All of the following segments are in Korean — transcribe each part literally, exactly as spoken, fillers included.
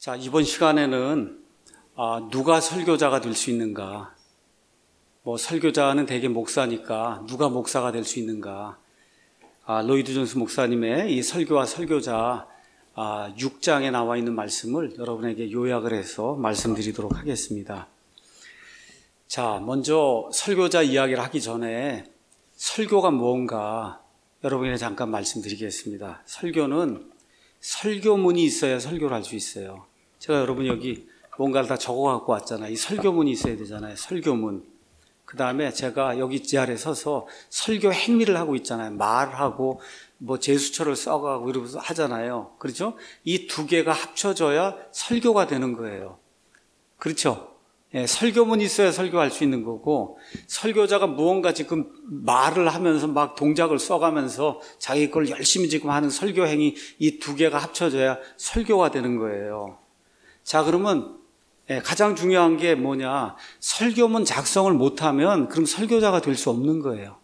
자, 이번 시간에는 아, 누가 설교자가 될 수 있는가? 뭐 설교자는 대개 목사니까 누가 목사가 될 수 있는가? 아, 로이드 존스 목사님의 이 설교와 설교자 아, 육 장에 나와 있는 말씀을 여러분에게 요약을 해서 말씀드리도록 하겠습니다. 자, 먼저 설교자 이야기를 하기 전에 설교가 무언가 여러분에게 잠깐 말씀드리겠습니다. 설교는 설교문이 있어야 설교를 할 수 있어요. 제가 여러분 여기 뭔가를 다 적어 갖고 왔잖아요. 이 설교문이 있어야 되잖아요. 설교문. 그 다음에 제가 여기 자리에 서서 설교 행위를 하고 있잖아요. 말하고 뭐 제수처를 써가고 이러면서 하잖아요. 그렇죠? 이 두 개가 합쳐져야 설교가 되는 거예요. 그렇죠? 예, 설교문이 있어야 설교할 수 있는 거고, 설교자가 무언가 지금 말을 하면서 막 동작을 써가면서 자기 걸 열심히 지금 하는 설교 행위, 이 두 개가 합쳐져야 설교가 되는 거예요. 자, 그러면 예, 가장 중요한 게 뭐냐? 설교문 작성을 못하면 그럼 설교자가 될 수 없는 거예요.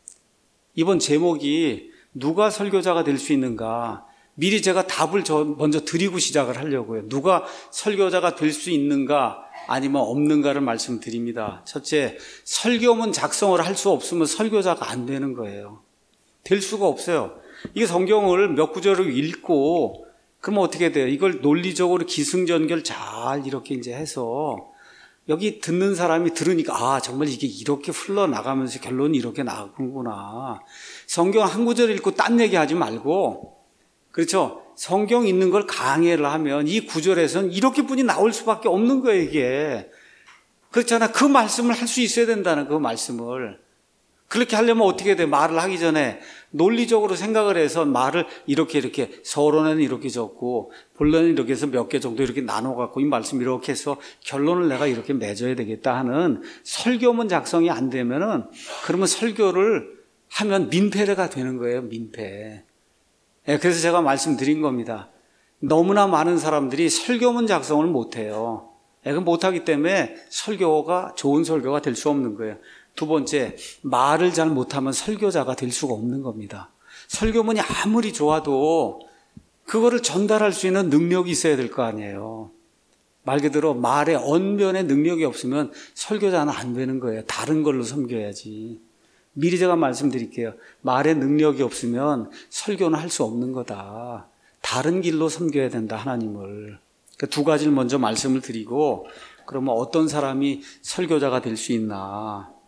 이번 제목이 누가 설교자가 될 수 있는가? 미리 제가 답을 저 먼저 드리고 시작을 하려고요. 누가 설교자가 될 수 있는가? 아니면 없는가를 말씀드립니다. 첫째, 설교문 작성을 할 수 없으면 설교자가 안 되는 거예요. 될 수가 없어요. 이게 성경을 몇 구절을 읽고 그러면 어떻게 돼요? 이걸 논리적으로 기승전결 잘 이렇게 이제 해서 여기 듣는 사람이 들으니까 아 정말 이게 이렇게 흘러나가면서 결론이 이렇게 나오는구나. 성경 한 구절 읽고 딴 얘기하지 말고, 그렇죠? 성경 있는 걸 강해를 하면 이 구절에서는 이렇게뿐이 나올 수밖에 없는 거예요, 이게. 그렇잖아. 그 말씀을 할 수 있어야 된다는 그 말씀을. 그렇게 하려면 어떻게 돼? 말을 하기 전에 논리적으로 생각을 해서 말을 이렇게 이렇게 서론에는 이렇게 적고 본론은 이렇게 해서 몇 개 정도 이렇게 나눠갖고 이 말씀 이렇게 해서 결론을 내가 이렇게 맺어야 되겠다 하는 설교문 작성이 안 되면은 그러면 설교를 하면 민폐가 되는 거예요, 민폐. 예, 그래서 제가 말씀드린 겁니다. 너무나 많은 사람들이 설교문 작성을 못해요. 예, 그 못하기 때문에 설교가 좋은 설교가 될 수 없는 거예요. 두 번째, 말을 잘 못하면 설교자가 될 수가 없는 겁니다. 설교문이 아무리 좋아도 그거를 전달할 수 있는 능력이 있어야 될 거 아니에요. 말 그대로 말의 언변의 능력이 없으면 설교자는 안 되는 거예요. 다른 걸로 섬겨야지. 미리 제가 말씀드릴게요. 말의 능력이 없으면 설교는 할 수 없는 거다. 다른 길로 섬겨야 된다, 하나님을. 그 두 가지를 먼저 말씀을 드리고, 그러면 어떤 사람이 설교자가 될 수 있나?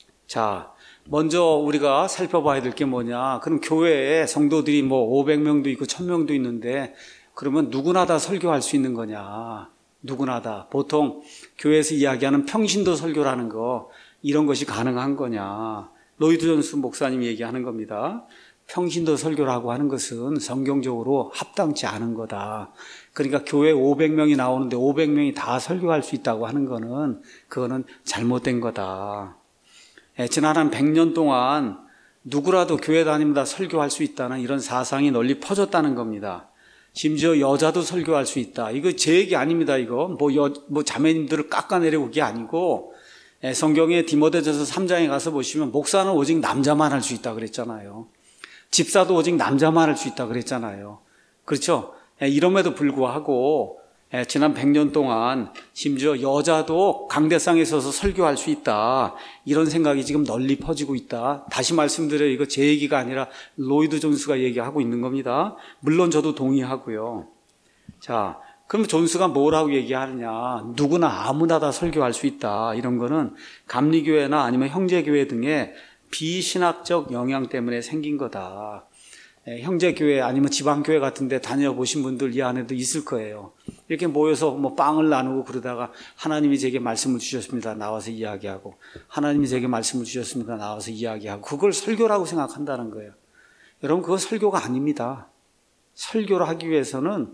자, 먼저 우리가 살펴봐야 될 게 뭐냐? 그럼 교회에 성도들이 뭐 오백 명도 있고 천 명도 있는데 그러면 누구나 다 설교할 수 있는 거냐? 누구나 다. 보통 교회에서 이야기하는 평신도 설교라는 거, 이런 것이 가능한 거냐? 로이드 존스 목사님이 얘기하는 겁니다. 평신도 설교라고 하는 것은 성경적으로 합당치 않은 거다. 그러니까 교회 오백 명이 나오는데 오백 명이 다 설교할 수 있다고 하는 거는 그거는 잘못된 거다. 예, 지난 한 백 년 동안 누구라도 교회 다닙니다 설교할 수 있다는 이런 사상이 널리 퍼졌다는 겁니다. 심지어 여자도 설교할 수 있다. 이거 제 얘기 아닙니다. 이거 뭐, 여, 뭐 자매님들을 깎아내리고 그게 아니고, 예, 성경의 디모데전서 삼 장에 가서 보시면 목사는 오직 남자만 할 수 있다 그랬잖아요. 집사도 오직 남자만 할 수 있다 그랬잖아요. 그렇죠? 예, 이럼에도 불구하고 예, 지난 백 년 동안 심지어 여자도 강대상에 서서 설교할 수 있다. 이런 생각이 지금 널리 퍼지고 있다. 다시 말씀드려요. 이거 제 얘기가 아니라 로이드 존스가 얘기하고 있는 겁니다. 물론 저도 동의하고요. 자, 그럼 존스가 뭐라고 얘기하느냐. 누구나 아무나 다 설교할 수 있다. 이런 거는 감리교회나 아니면 형제교회 등의 비신학적 영향 때문에 생긴 거다. 형제교회 아니면 지방교회 같은 데 다녀보신 분들 이 안에도 있을 거예요. 이렇게 모여서 뭐 빵을 나누고 그러다가 하나님이 제게 말씀을 주셨습니다. 나와서 이야기하고, 하나님이 제게 말씀을 주셨습니다. 나와서 이야기하고, 그걸 설교라고 생각한다는 거예요. 여러분, 그거 설교가 아닙니다. 설교를 하기 위해서는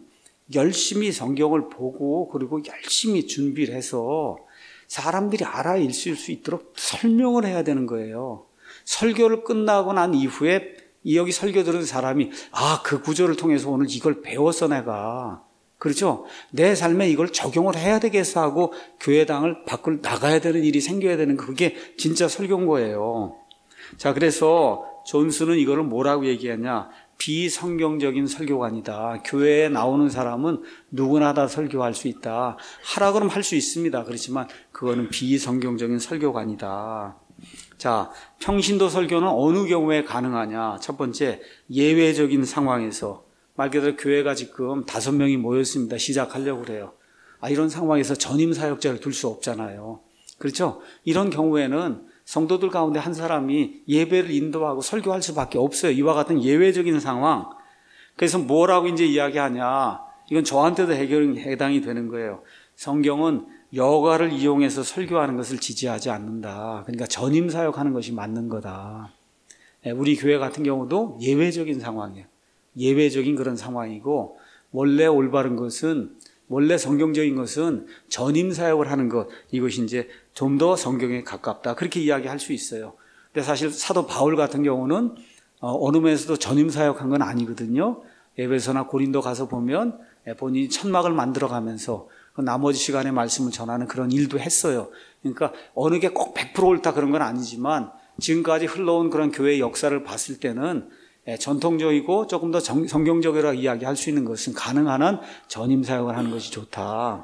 열심히 성경을 보고 그리고 열심히 준비를 해서 사람들이 알아 읽을 수 있도록 설명을 해야 되는 거예요. 설교를 끝나고 난 이후에 이 여기 설교 들은 사람이 아, 그 구절을 통해서 오늘 이걸 배웠어 내가. 그렇죠? 내 삶에 이걸 적용을 해야 되겠어 하고 교회당을 밖을 나가야 되는 일이 생겨야 되는, 그게 진짜 설교인 거예요. 자, 그래서 존스는 이거를 뭐라고 얘기하냐? 비성경적인 설교관이다. 교회에 나오는 사람은 누구나 다 설교할 수 있다. 하라 그러면 할 수 있습니다. 그렇지만 그거는 비성경적인 설교관이다. 자, 평신도 설교는 어느 경우에 가능하냐? 첫 번째, 예외적인 상황에서. 말 그대로 교회가 지금 다섯 명이 모였습니다. 시작하려고 그래요. 아, 이런 상황에서 전임 사역자를 둘 수 없잖아요. 그렇죠? 이런 경우에는 성도들 가운데 한 사람이 예배를 인도하고 설교할 수밖에 없어요. 이와 같은 예외적인 상황. 그래서 뭐라고 이제 이야기하냐. 이건 저한테도 해결, 해당이 되는 거예요. 성경은 여가를 이용해서 설교하는 것을 지지하지 않는다. 그러니까 전임 사역하는 것이 맞는 거다. 우리 교회 같은 경우도 예외적인 상황이에요. 예외적인 그런 상황이고, 원래 올바른 것은, 원래 성경적인 것은 전임 사역을 하는 것, 이것이 이제 좀 더 성경에 가깝다. 그렇게 이야기할 수 있어요. 근데 사실 사도 바울 같은 경우는 어느 면에서도 전임 사역한 건 아니거든요. 에베소나 고린도 가서 보면 본인이 천막을 만들어가면서 나머지 시간에 말씀을 전하는 그런 일도 했어요. 그러니까 어느 게 꼭 백 퍼센트 옳다 그런 건 아니지만 지금까지 흘러온 그런 교회의 역사를 봤을 때는 전통적이고 조금 더 성경적이라 이야기할 수 있는 것은 가능한 한 전임 사역을 하는 것이 좋다.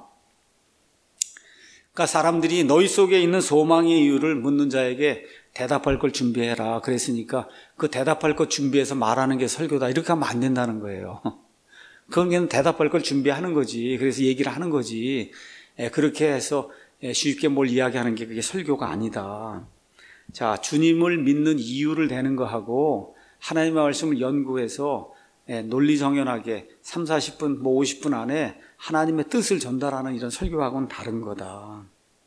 그러니까 사람들이 너희 속에 있는 소망의 이유를 묻는 자에게 대답할 걸 준비해라. 그랬으니까 그 대답할 것 준비해서 말하는 게 설교다. 이렇게 하면 안 된다는 거예요. 그건 그냥 대답할 걸 준비하는 거지. 그래서 얘기를 하는 거지. 그렇게 해서 쉽게 뭘 이야기하는 게 그게 설교가 아니다. 자, 주님을 믿는 이유를 대는 거하고 하나님의 말씀을 연구해서 논리정연하게 삼, 사십 분, 뭐 오십 분 안에 하나님의 뜻을 전달하는 이런 설교하고는 다른 거다.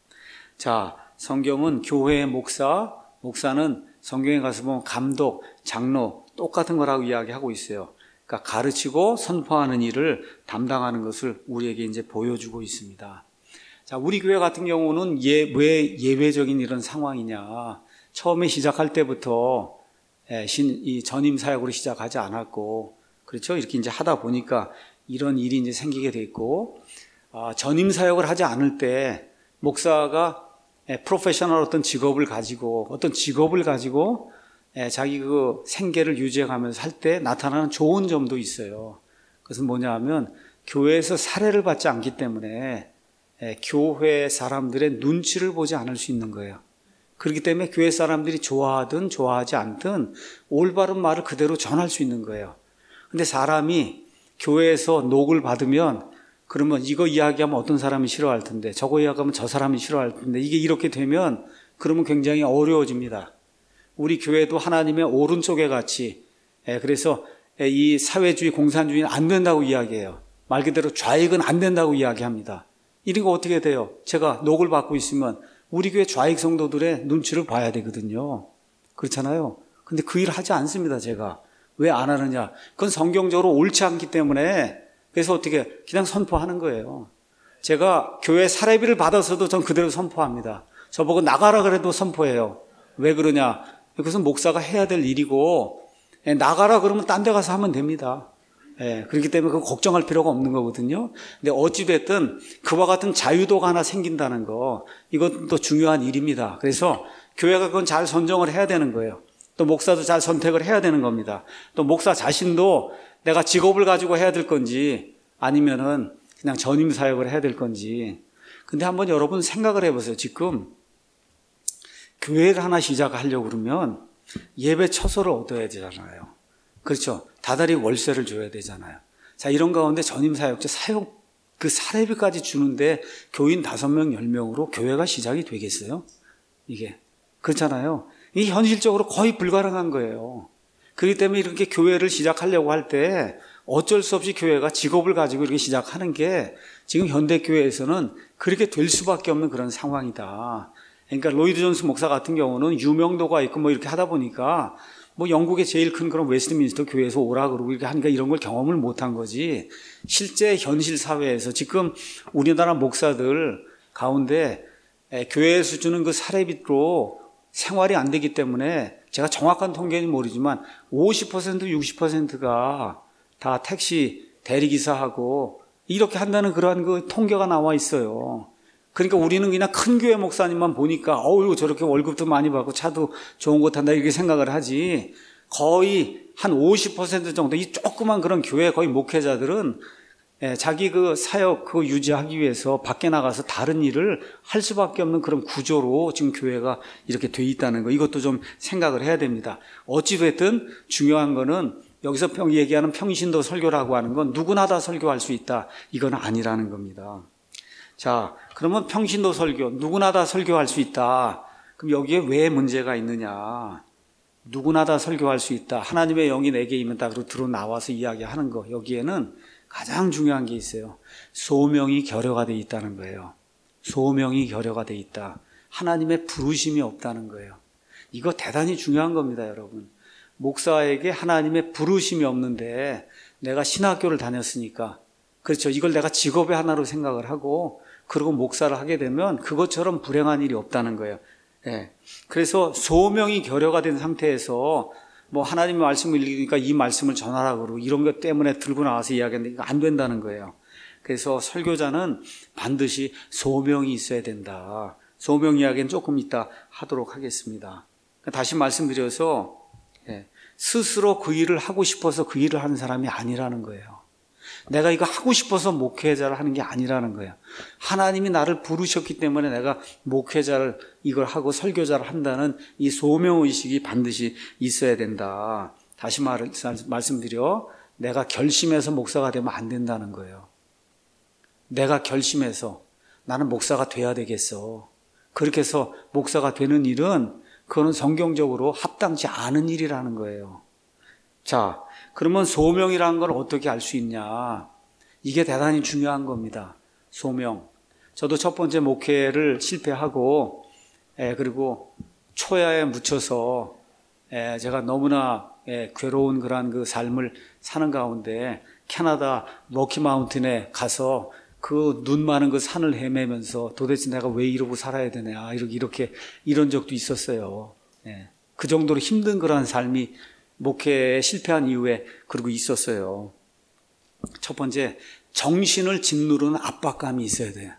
자, 성경은 교회의 목사, 목사는 성경에 가서 보면 감독, 장로 똑같은 거라고 이야기하고 있어요. 그러니까 가르치고 선포하는 일을 담당하는 것을 우리에게 이제 보여주고 있습니다. 자, 우리 교회 같은 경우는 예, 왜 예외적인 이런 상황이냐. 처음에 시작할 때부터 신, 이 전임 사역으로 시작하지 않았고, 그렇죠? 이렇게 이제 하다 보니까 이런 일이 이제 생기게 돼 있고, 아, 전임 사역을 하지 않을 때 목사가 프로페셔널 어떤 직업을 가지고, 어떤 직업을 가지고 자기 그 생계를 유지해가면서 할 때 나타나는 좋은 점도 있어요. 그것은 뭐냐 하면 교회에서 사례를 받지 않기 때문에 교회 사람들의 눈치를 보지 않을 수 있는 거예요. 그렇기 때문에 교회 사람들이 좋아하든 좋아하지 않든 올바른 말을 그대로 전할 수 있는 거예요. 근데 사람이 교회에서 녹을 받으면 그러면 이거 이야기하면 어떤 사람이 싫어할 텐데 저거 이야기하면 저 사람이 싫어할 텐데 이게 이렇게 되면 그러면 굉장히 어려워집니다. 우리 교회도 하나님의 오른쪽에 같이 그래서 이 사회주의 공산주의는 안 된다고 이야기해요. 말 그대로 좌익은 안 된다고 이야기합니다. 이러니까 어떻게 돼요? 제가 녹을 받고 있으면 우리 교회 좌익 성도들의 눈치를 봐야 되거든요. 그렇잖아요. 근데 그 일을 하지 않습니다, 제가. 왜 안 하느냐? 그건 성경적으로 옳지 않기 때문에 그래서 어떻게 그냥 선포하는 거예요. 제가 교회 사례비를 받아서도 전 그대로 선포합니다. 저보고 나가라 그래도 선포해요. 왜 그러냐? 그것은 목사가 해야 될 일이고 나가라 그러면 딴 데 가서 하면 됩니다. 예, 그렇기 때문에 그거 걱정할 필요가 없는 거거든요. 근데 어찌됐든 그와 같은 자유도가 하나 생긴다는 거, 이것도 중요한 일입니다. 그래서 교회가 그건 잘 선정을 해야 되는 거예요. 또 목사도 잘 선택을 해야 되는 겁니다. 또 목사 자신도 내가 직업을 가지고 해야 될 건지 아니면은 그냥 전임 사역을 해야 될 건지. 근데 한번 여러분 생각을 해보세요. 지금 교회를 하나 시작하려고 그러면 예배 처소를 얻어야 되잖아요. 그렇죠. 다달이 월세를 줘야 되잖아요. 자, 이런 가운데 전임 사역자 사역 그 사례비까지 주는데 교인 다섯 명, 열 명으로 교회가 시작이 되겠어요? 이게. 그렇잖아요. 이게 현실적으로 거의 불가능한 거예요. 그렇기 때문에 이렇게 교회를 시작하려고 할 때 어쩔 수 없이 교회가 직업을 가지고 이렇게 시작하는 게 지금 현대교회에서는 그렇게 될 수밖에 없는 그런 상황이다. 그러니까 로이드 존스 목사 같은 경우는 유명도가 있고 뭐 이렇게 하다 보니까 뭐 영국의 제일 큰 그런 웨스트민스터 교회에서 오라 그러고 이렇게 하니까 이런 걸 경험을 못한 거지. 실제 현실 사회에서 지금 우리나라 목사들 가운데 교회에서 주는 그 사례비로 생활이 안 되기 때문에 제가 정확한 통계는 모르지만 오십 퍼센트, 육십 퍼센트가 다 택시 대리기사하고 이렇게 한다는 그러한 그 통계가 나와 있어요. 그러니까 우리는 그냥 큰 교회 목사님만 보니까 어우 저렇게 월급도 많이 받고 차도 좋은 거 탄다 이렇게 생각을 하지 거의 한 오십 퍼센트 정도 이 조그만 그런 교회 거의 목회자들은 예, 자기 그 사역 그 유지하기 위해서 밖에 나가서 다른 일을 할 수밖에 없는 그런 구조로 지금 교회가 이렇게 돼 있다는 거, 이것도 좀 생각을 해야 됩니다. 어찌됐든 중요한 거는 여기서 평, 얘기하는 평신도 설교라고 하는 건 누구나 다 설교할 수 있다, 이건 아니라는 겁니다. 자, 그러면 평신도 설교, 누구나 다 설교할 수 있다. 그럼 여기에 왜 문제가 있느냐? 누구나 다 설교할 수 있다. 하나님의 영이 내게 임했다. 그리고 들어 나와서 이야기하는 거. 여기에는 가장 중요한 게 있어요. 소명이 결여가 돼 있다는 거예요. 소명이 결여가 돼 있다. 하나님의 부르심이 없다는 거예요. 이거 대단히 중요한 겁니다, 여러분. 목사에게 하나님의 부르심이 없는데 내가 신학교를 다녔으니까, 그렇죠, 이걸 내가 직업의 하나로 생각을 하고 그리고 목사를 하게 되면 그것처럼 불행한 일이 없다는 거예요. 예. 그래서 소명이 결여가 된 상태에서 뭐 하나님의 말씀을 읽으니까 이 말씀을 전하라고 그러고 이런 것 때문에 들고 나와서 이야기하는데 이거 안 된다는 거예요. 그래서 설교자는 반드시 소명이 있어야 된다. 소명 이야기는 조금 이따 하도록 하겠습니다. 다시 말씀드려서 스스로 그 일을 하고 싶어서 그 일을 하는 사람이 아니라는 거예요. 내가 이거 하고 싶어서 목회자를 하는 게 아니라는 거예요. 하나님이 나를 부르셨기 때문에 내가 목회자를 이걸 하고 설교자를 한다는 이 소명의식이 반드시 있어야 된다. 다시 말, 말씀드려, 내가 결심해서 목사가 되면 안 된다는 거예요. 내가 결심해서 나는 목사가 돼야 되겠어. 그렇게 해서 목사가 되는 일은 그거는 성경적으로 합당치 않은 일이라는 거예요. 자, 그러면 소명이라는 걸 어떻게 알 수 있냐? 이게 대단히 중요한 겁니다. 소명. 저도 첫 번째 목회를 실패하고, 에, 그리고 초야에 묻혀서, 에, 제가 너무나 에, 괴로운 그런 그 삶을 사는 가운데 캐나다 로키마운틴에 가서 그 눈 많은 그 산을 헤매면서 도대체 내가 왜 이러고 살아야 되냐, 이렇게, 이렇게 이런 적도 있었어요. 에, 그 정도로 힘든 그런 삶이 목회에 실패한 이후에 그러고 있었어요. 첫 번째, 정신을 짓누르는 압박감이 있어야 돼요.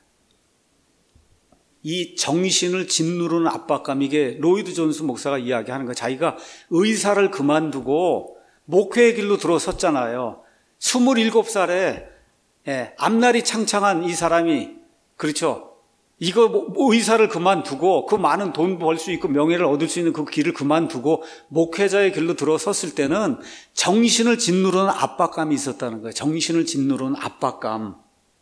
이 정신을 짓누르는 압박감, 이게 로이드 존스 목사가 이야기하는 거예요. 자기가 의사를 그만두고 목회의 길로 들어섰잖아요. 스물일곱 살에 예, 앞날이 창창한 이 사람이, 그렇죠, 이거 뭐 의사를 그만두고 그 많은 돈 벌 수 있고 명예를 얻을 수 있는 그 길을 그만두고 목회자의 길로 들어섰을 때는 정신을 짓누르는 압박감이 있었다는 거예요. 정신을 짓누르는 압박감.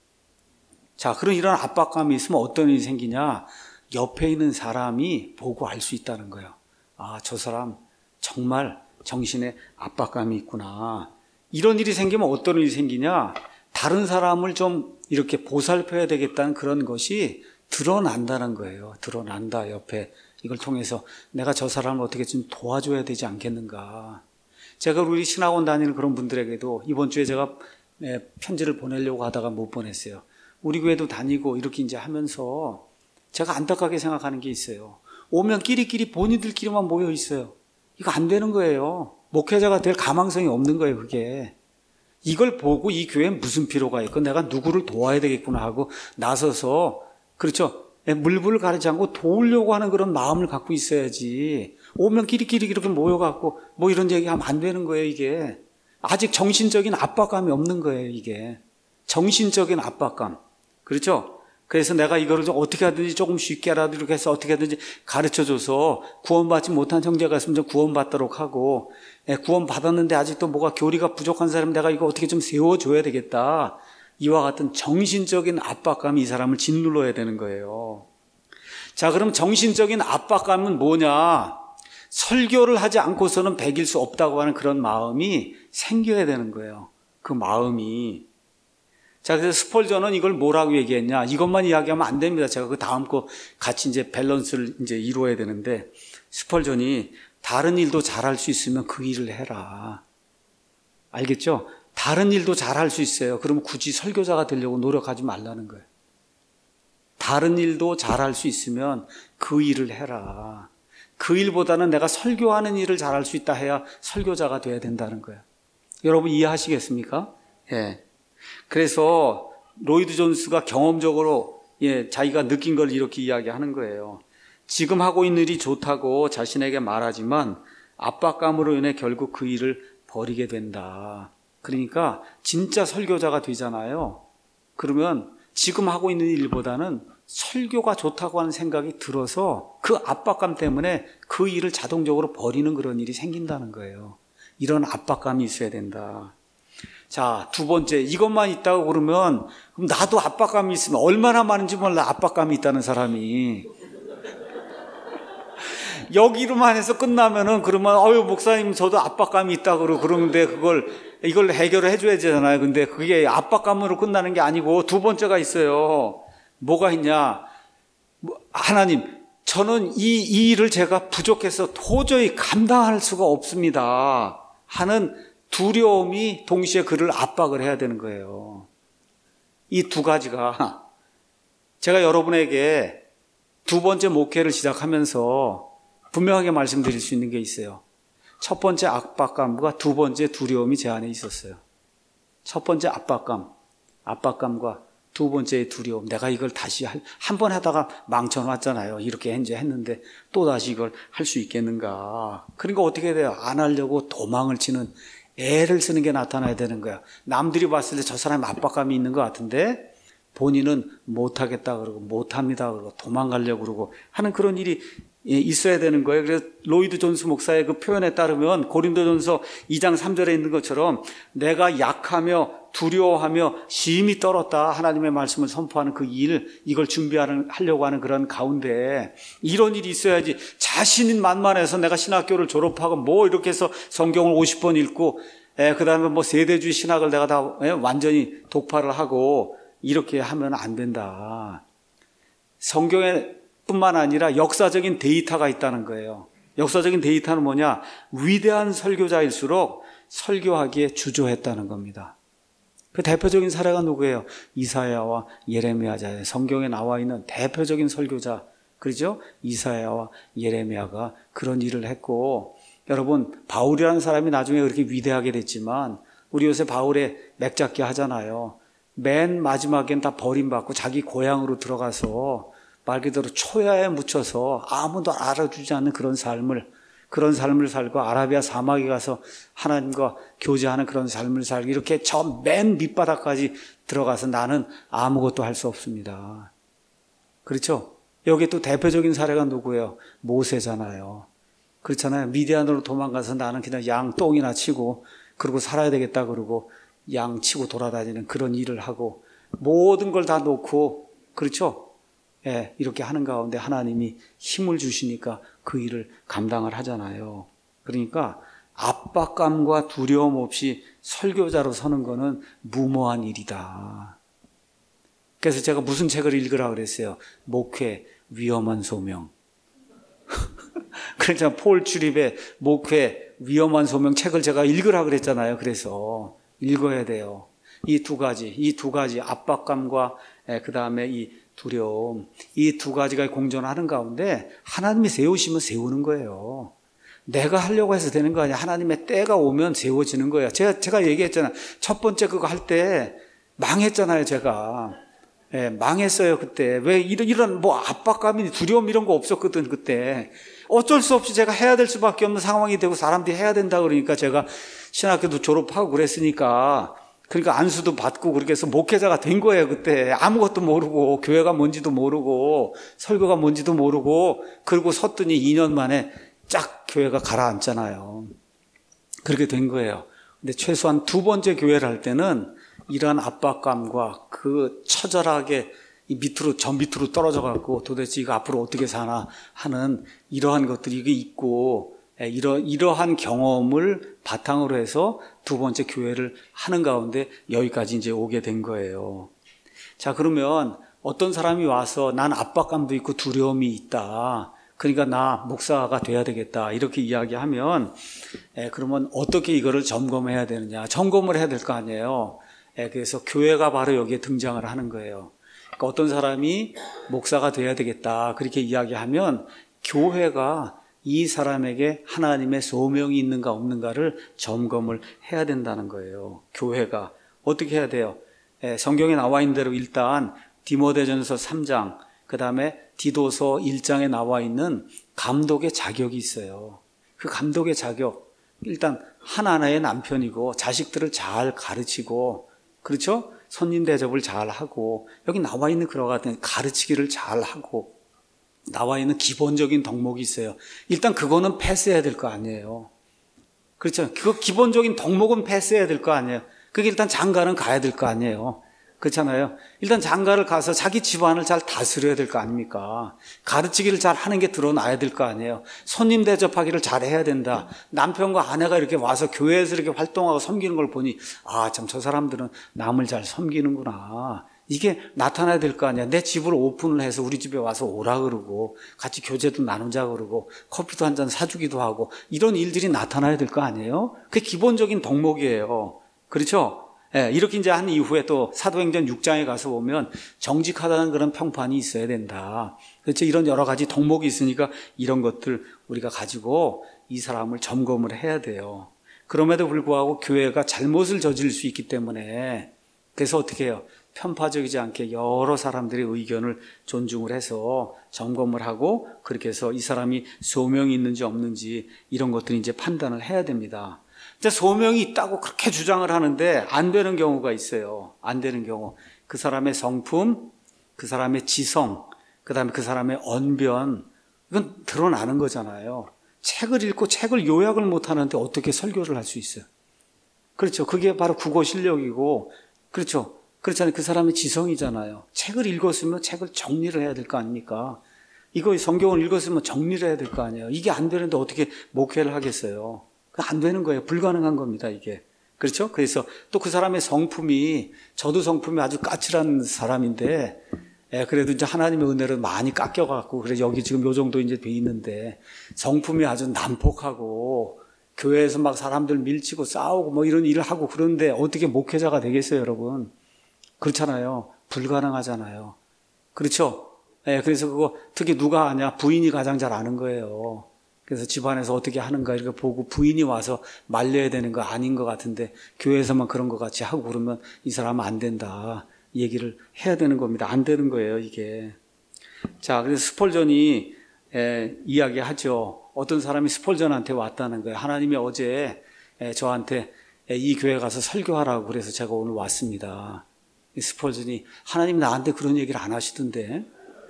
자, 그런 이런 압박감이 있으면 어떤 일이 생기냐? 옆에 있는 사람이 보고 알 수 있다는 거예요. 아, 저 사람 정말 정신에 압박감이 있구나. 이런 일이 생기면 어떤 일이 생기냐? 다른 사람을 좀 이렇게 보살펴야 되겠다는 그런 것이 드러난다는 거예요. 드러난다, 옆에. 이걸 통해서 내가 저 사람을 어떻게 좀 도와줘야 되지 않겠는가. 제가 우리 신학원 다니는 그런 분들에게도 이번 주에 제가 편지를 보내려고 하다가 못 보냈어요. 우리 교회도 다니고 이렇게 이제 하면서 제가 안타깝게 생각하는 게 있어요. 오면 끼리끼리 본인들끼리만 모여 있어요. 이거 안 되는 거예요. 목회자가 될 가망성이 없는 거예요, 그게. 이걸 보고 이 교회엔 무슨 필요가 있고 내가 누구를 도와야 되겠구나 하고 나서서, 그렇죠, 물불을 가리지 않고 도우려고 하는 그런 마음을 갖고 있어야지. 오면 끼리끼리 이렇게 모여갖고 뭐 이런 얘기하면 안 되는 거예요, 이게. 아직 정신적인 압박감이 없는 거예요, 이게. 정신적인 압박감. 그렇죠? 그래서 내가 이거를 좀 어떻게 하든지 조금 쉽게라도 이렇게 해서 어떻게 하든지 가르쳐줘서 구원받지 못한 형제가 있으면 좀 구원받도록 하고, 구원받았는데 아직도 뭐가 교리가 부족한 사람 내가 이거 어떻게 좀 세워줘야 되겠다. 이와 같은 정신적인 압박감이 이 사람을 짓눌러야 되는 거예요. 자, 그럼 정신적인 압박감은 뭐냐? 설교를 하지 않고서는 백일 수 없다고 하는 그런 마음이 생겨야 되는 거예요. 그 마음이. 자, 그래서 스펄전은 이걸 뭐라고 얘기했냐? 이것만 이야기하면 안 됩니다. 제가 그 다음 거 같이 이제 밸런스를 이제 이루어야 되는데, 스펄전이 다른 일도 잘할 수 있으면 그 일을 해라. 알겠죠? 다른 일도 잘할 수 있어요. 그럼 굳이 설교자가 되려고 노력하지 말라는 거예요. 다른 일도 잘할 수 있으면 그 일을 해라. 그 일보다는 내가 설교하는 일을 잘할 수 있다 해야 설교자가 돼야 된다는 거예요. 여러분 이해하시겠습니까? 예. 그래서 로이드 존스가 경험적으로 예, 자기가 느낀 걸 이렇게 이야기하는 거예요. 지금 하고 있는 일이 좋다고 자신에게 말하지만 압박감으로 인해 결국 그 일을 버리게 된다. 그러니까 진짜 설교자가 되잖아요. 그러면 지금 하고 있는 일보다는 설교가 좋다고 하는 생각이 들어서 그 압박감 때문에 그 일을 자동적으로 버리는 그런 일이 생긴다는 거예요. 이런 압박감이 있어야 된다. 자, 두 번째, 이것만 있다고 그러면 그럼 나도 압박감이 있으면 얼마나 많은지 몰라. 압박감이 있다는 사람이. 여기로만 해서 끝나면은 그러면 어유 목사님 저도 압박감이 있다 그러고 그러는데 그걸 이걸 해결을 해줘야 되잖아요. 근데 그게 압박감으로 끝나는 게 아니고 두 번째가 있어요. 뭐가 있냐? 하나님, 저는 이, 이 일을 제가 부족해서 도저히 감당할 수가 없습니다 하는 두려움이 동시에 그를 압박을 해야 되는 거예요. 이 두 가지가 제가 여러분에게 두 번째 목회를 시작하면서 분명하게 말씀드릴 수 있는 게 있어요. 첫 번째 압박감과 두 번째 두려움이 제 안에 있었어요. 첫 번째 압박감, 압박감과 두 번째 두려움. 내가 이걸 다시 한 번 하다가 망쳐놨잖아요. 이렇게 이제 했는데 또 다시 이걸 할 수 있겠는가. 그러니까 어떻게 돼요? 안 하려고 도망을 치는 애를 쓰는 게 나타나야 되는 거야. 남들이 봤을 때 저 사람이 압박감이 있는 것 같은데 본인은 못하겠다 그러고 못합니다 그러고 도망가려고 그러고 하는 그런 일이 있어야 되는 거예요. 그래서 로이드 존스 목사의 그 표현에 따르면 고린도전서 이 장 삼 절에 있는 것처럼 내가 약하며 두려워하며 심히 떨었다 하나님의 말씀을 선포하는 그 일, 이걸 준비하려고 하는 그런 가운데 이런 일이 있어야지. 자신이 만만해서 내가 신학교를 졸업하고 뭐 이렇게 해서 성경을 오십 번 읽고 예, 그 다음에 뭐 세대주의 신학을 내가 다 예, 완전히 독파를 하고 이렇게 하면 안 된다. 성경에 뿐만 아니라 역사적인 데이터가 있다는 거예요. 역사적인 데이터는 뭐냐? 위대한 설교자일수록 설교하기에 주저했다는 겁니다. 그 대표적인 사례가 누구예요? 이사야와 예레미야자예요. 성경에 나와 있는 대표적인 설교자, 그렇죠? 이사야와 예레미야가 그런 일을 했고, 여러분 바울이라는 사람이 나중에 그렇게 위대하게 됐지만 우리 요새 바울의 맥잡기 하잖아요. 맨 마지막엔 다 버림받고 자기 고향으로 들어가서 말 그대로 초야에 묻혀서 아무도 알아주지 않는 그런 삶을 그런 삶을 살고 아라비아 사막에 가서 하나님과 교제하는 그런 삶을 살고 이렇게 저 맨 밑바닥까지 들어가서 나는 아무것도 할 수 없습니다. 그렇죠? 여기 또 대표적인 사례가 누구예요? 모세잖아요. 그렇잖아요. 미디안으로 도망가서 나는 그냥 양 똥이나 치고 그러고 살아야 되겠다 그러고 양 치고 돌아다니는 그런 일을 하고 모든 걸 다 놓고 그렇죠? 예, 이렇게 하는 가운데 하나님이 힘을 주시니까 그 일을 감당을 하잖아요. 그러니까 압박감과 두려움 없이 설교자로 서는 거는 무모한 일이다. 그래서 제가 무슨 책을 읽으라 그랬어요? 목회 위험한 소명. 그래서 폴 출입의 목회 위험한 소명 책을 제가 읽으라 그랬잖아요. 그래서 읽어야 돼요. 이 두 가지, 이 두 가지 압박감과 그 다음에 이 두려움, 이 두 가지가 공존하는 가운데 하나님이 세우시면 세우는 거예요. 내가 하려고 해서 되는 거 아니야. 하나님의 때가 오면 세워지는 거예요. 제가, 제가 얘기했잖아요. 첫 번째 그거 할 때 망했잖아요, 제가. 예, 망했어요, 그때. 왜 이런, 이런 뭐 압박감이 두려움 이런 거 없었거든, 그때. 어쩔 수 없이 제가 해야 될 수밖에 없는 상황이 되고 사람들이 해야 된다 그러니까 제가 신학교도 졸업하고 그랬으니까 그러니까 안수도 받고 그렇게 해서 목회자가 된 거예요, 그때. 아무것도 모르고, 교회가 뭔지도 모르고, 설교가 뭔지도 모르고, 그리고 섰더니 이 년 만에 쫙 교회가 가라앉잖아요. 그렇게 된 거예요. 근데 최소한 두 번째 교회를 할 때는 이러한 압박감과 그 처절하게 이 밑으로, 저 밑으로 떨어져 갖고 도대체 이거 앞으로 어떻게 사나 하는 이러한 것들이 이게 있고, 이러, 이러한 경험을 바탕으로 해서 두 번째 교회를 하는 가운데 여기까지 이제 오게 된 거예요. 자, 그러면 어떤 사람이 와서 난 압박감도 있고 두려움이 있다. 그러니까 나 목사가 돼야 되겠다. 이렇게 이야기하면, 에, 그러면 어떻게 이거를 점검해야 되느냐. 점검을 해야 될 거 아니에요. 에, 그래서 교회가 바로 여기에 등장을 하는 거예요. 그러니까 어떤 사람이 목사가 돼야 되겠다. 그렇게 이야기하면 교회가 이 사람에게 하나님의 소명이 있는가 없는가를 점검을 해야 된다는 거예요. 교회가. 어떻게 해야 돼요? 예, 성경에 나와 있는 대로 일단 디모데전서 삼 장, 그 다음에 디도서 일 장에 나와 있는 감독의 자격이 있어요. 그 감독의 자격, 일단 하나하나의 남편이고 자식들을 잘 가르치고, 그렇죠? 손님 대접을 잘 하고, 여기 나와 있는 그와 같은 가르치기를 잘 하고, 나와 있는 기본적인 덕목이 있어요. 일단 그거는 패스해야 될 거 아니에요. 그렇죠? 그 기본적인 덕목은 패스해야 될 거 아니에요. 그게 일단 장가는 가야 될 거 아니에요. 그렇잖아요. 일단 장가를 가서 자기 집안을 잘 다스려야 될 거 아닙니까? 가르치기를 잘 하는 게 드러나야 될 거 아니에요. 손님 대접하기를 잘 해야 된다. 남편과 아내가 이렇게 와서 교회에서 이렇게 활동하고 섬기는 걸 보니, 아, 참 저 사람들은 남을 잘 섬기는구나. 이게 나타나야 될 거 아니야. 내 집을 오픈을 해서 우리 집에 와서 오라 그러고, 같이 교제도 나누자 그러고, 커피도 한 잔 사주기도 하고, 이런 일들이 나타나야 될 거 아니에요? 그게 기본적인 덕목이에요. 그렇죠? 예, 이렇게 이제 한 이후에 또 사도행전 육 장에 가서 보면 정직하다는 그런 평판이 있어야 된다. 그렇죠? 이런 여러 가지 덕목이 있으니까 이런 것들 우리가 가지고 이 사람을 점검을 해야 돼요. 그럼에도 불구하고 교회가 잘못을 저지를 수 있기 때문에, 그래서 어떻게 해요? 편파적이지 않게 여러 사람들의 의견을 존중을 해서 점검을 하고, 그렇게 해서 이 사람이 소명이 있는지 없는지 이런 것들을 이제 판단을 해야 됩니다. 이제 소명이 있다고 그렇게 주장을 하는데 안 되는 경우가 있어요. 안 되는 경우. 그 사람의 성품, 그 사람의 지성, 그 다음에 그 사람의 언변, 이건 드러나는 거잖아요. 책을 읽고 책을 요약을 못하는데 어떻게 설교를 할 수 있어요? 그렇죠. 그게 바로 국어 실력이고, 그렇죠. 그렇잖아요. 그 사람의 지성이잖아요. 책을 읽었으면 책을 정리를 해야 될 거 아닙니까? 이거 성경을 읽었으면 정리를 해야 될 거 아니에요. 이게 안 되는데 어떻게 목회를 하겠어요? 안 되는 거예요. 불가능한 겁니다, 이게. 그렇죠? 그래서 또 그 사람의 성품이, 저도 성품이 아주 까칠한 사람인데, 예, 그래도 이제 하나님의 은혜로 많이 깎여갖고, 그래서 여기 지금 요 정도 이제 돼 있는데, 성품이 아주 난폭하고, 교회에서 막 사람들 밀치고 싸우고 뭐 이런 일을 하고, 그런데 어떻게 목회자가 되겠어요, 여러분? 그렇잖아요. 불가능하잖아요. 그렇죠? 예, 그래서 그거 특히 누가 아냐? 부인이 가장 잘 아는 거예요. 그래서 집안에서 어떻게 하는가 이렇게 보고 부인이 와서 말려야 되는 거 아닌 것 같은데 교회에서만 그런 것 같이 하고 그러면 이 사람은 안 된다. 얘기를 해야 되는 겁니다. 안 되는 거예요, 이게. 자, 그래서 스펄전이 에, 이야기하죠. 어떤 사람이 스펄전한테 왔다는 거예요. 하나님이 어제 에, 저한테 에, 이 교회 가서 설교하라고 그래서 제가 오늘 왔습니다. 스펄전이 하나님 나한테 그런 얘기를 안 하시던데.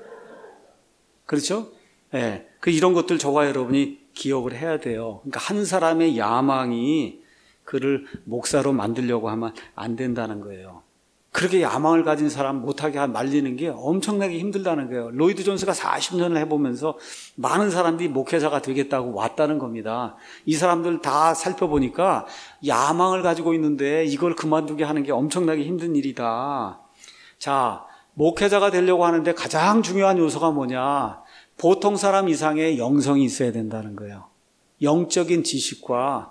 그렇죠? 예. 네. 그 이런 것들 저와 여러분이 기억을 해야 돼요. 그러니까 한 사람의 야망이 그를 목사로 만들려고 하면 안 된다는 거예요. 그렇게 야망을 가진 사람 못하게 말리는 게 엄청나게 힘들다는 거예요. 로이드 존스가 사십 년을 해보면서 많은 사람들이 목회자가 되겠다고 왔다는 겁니다. 이 사람들 다 살펴보니까 야망을 가지고 있는데 이걸 그만두게 하는 게 엄청나게 힘든 일이다. 자, 목회자가 되려고 하는데 가장 중요한 요소가 뭐냐? 보통 사람 이상의 영성이 있어야 된다는 거예요. 영적인 지식과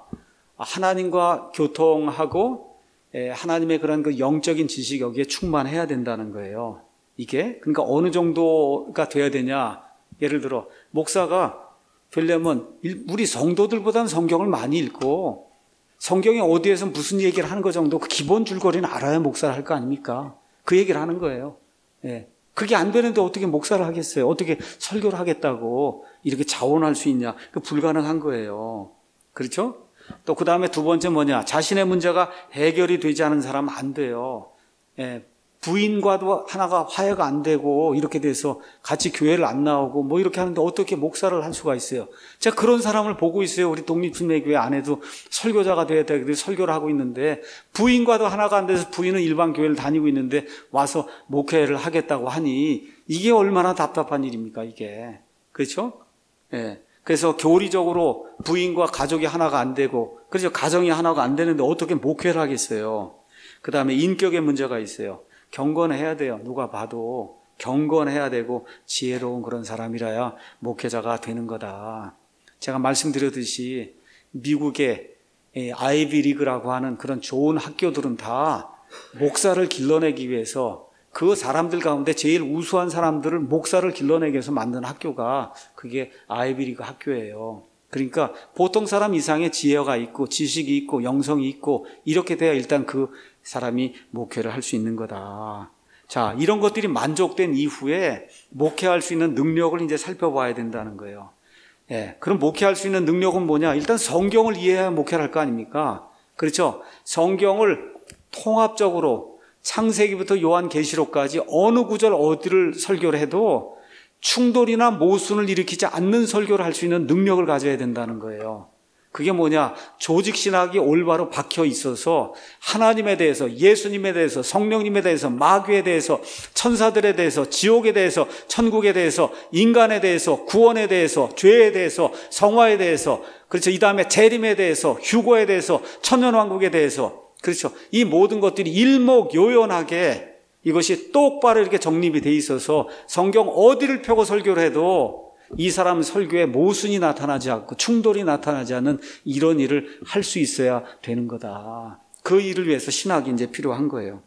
하나님과 교통하고 하나님의 그런 그 영적인 지식 여기에 충만해야 된다는 거예요. 이게 그러니까 어느 정도가 돼야 되냐? 예를 들어 목사가 되려면 우리 성도들보다는 성경을 많이 읽고 성경에 어디에서 무슨 얘기를 하는 거 정도 그 기본 줄거리는 알아야 목사를 할 거 아닙니까? 그 얘기를 하는 거예요. 예. 그게 안 되는데 어떻게 목사를 하겠어요? 어떻게 설교를 하겠다고 이렇게 자원할 수 있냐? 그 불가능한 거예요. 그렇죠? 또 그 다음에 두 번째 뭐냐? 자신의 문제가 해결이 되지 않은 사람은 안 돼요. 예, 부인과도 하나가 화해가 안 되고 이렇게 돼서 같이 교회를 안 나오고 뭐 이렇게 하는데 어떻게 목사를 할 수가 있어요? 제가 그런 사람을 보고 있어요. 우리 독립순례교회 안에도 설교자가 돼야 되고 설교를 하고 있는데 부인과도 하나가 안 돼서 부인은 일반 교회를 다니고 있는데 와서 목회를 하겠다고 하니 이게 얼마나 답답한 일입니까, 이게. 그렇죠? 예. 그래서 교리적으로 부인과 가족이 하나가 안 되고, 그래서 가정이 하나가 안 되는데 어떻게 목회를 하겠어요? 그 다음에 인격의 문제가 있어요. 경건해야 돼요. 누가 봐도 경건해야 되고 지혜로운 그런 사람이라야 목회자가 되는 거다. 제가 말씀드렸듯이 미국의 아이비리그라고 하는 그런 좋은 학교들은 다 목사를 길러내기 위해서 그 사람들 가운데 제일 우수한 사람들을 목사를 길러내기 위해서 만든 학교가 그게 아이비리그 학교예요. 그러니까 보통 사람 이상의 지혜가 있고 지식이 있고 영성이 있고 이렇게 돼야 일단 그 사람이 목회를 할 수 있는 거다. 자, 이런 것들이 만족된 이후에 목회할 수 있는 능력을 이제 살펴봐야 된다는 거예요. 예, 그럼 목회할 수 있는 능력은 뭐냐? 일단 성경을 이해해야 목회를 할 거 아닙니까? 그렇죠? 성경을 통합적으로 창세기부터 요한계시록까지 어느 구절 어디를 설교를 해도 충돌이나 모순을 일으키지 않는 설교를 할 수 있는 능력을 가져야 된다는 거예요. 그게 뭐냐? 조직신학이 올바로 박혀 있어서 하나님에 대해서, 예수님에 대해서, 성령님에 대해서, 마귀에 대해서, 천사들에 대해서, 지옥에 대해서, 천국에 대해서, 인간에 대해서, 구원에 대해서, 죄에 대해서, 성화에 대해서, 그렇죠. 이 다음에 재림에 대해서, 휴거에 대해서, 천년왕국에 대해서, 그렇죠. 이 모든 것들이 일목요연하게 이것이 똑바로 이렇게 정립이 돼 있어서 성경 어디를 펴고 설교를 해도 이 사람 설교에 모순이 나타나지 않고 충돌이 나타나지 않는 이런 일을 할 수 있어야 되는 거다. 그 일을 위해서 신학이 이제 필요한 거예요.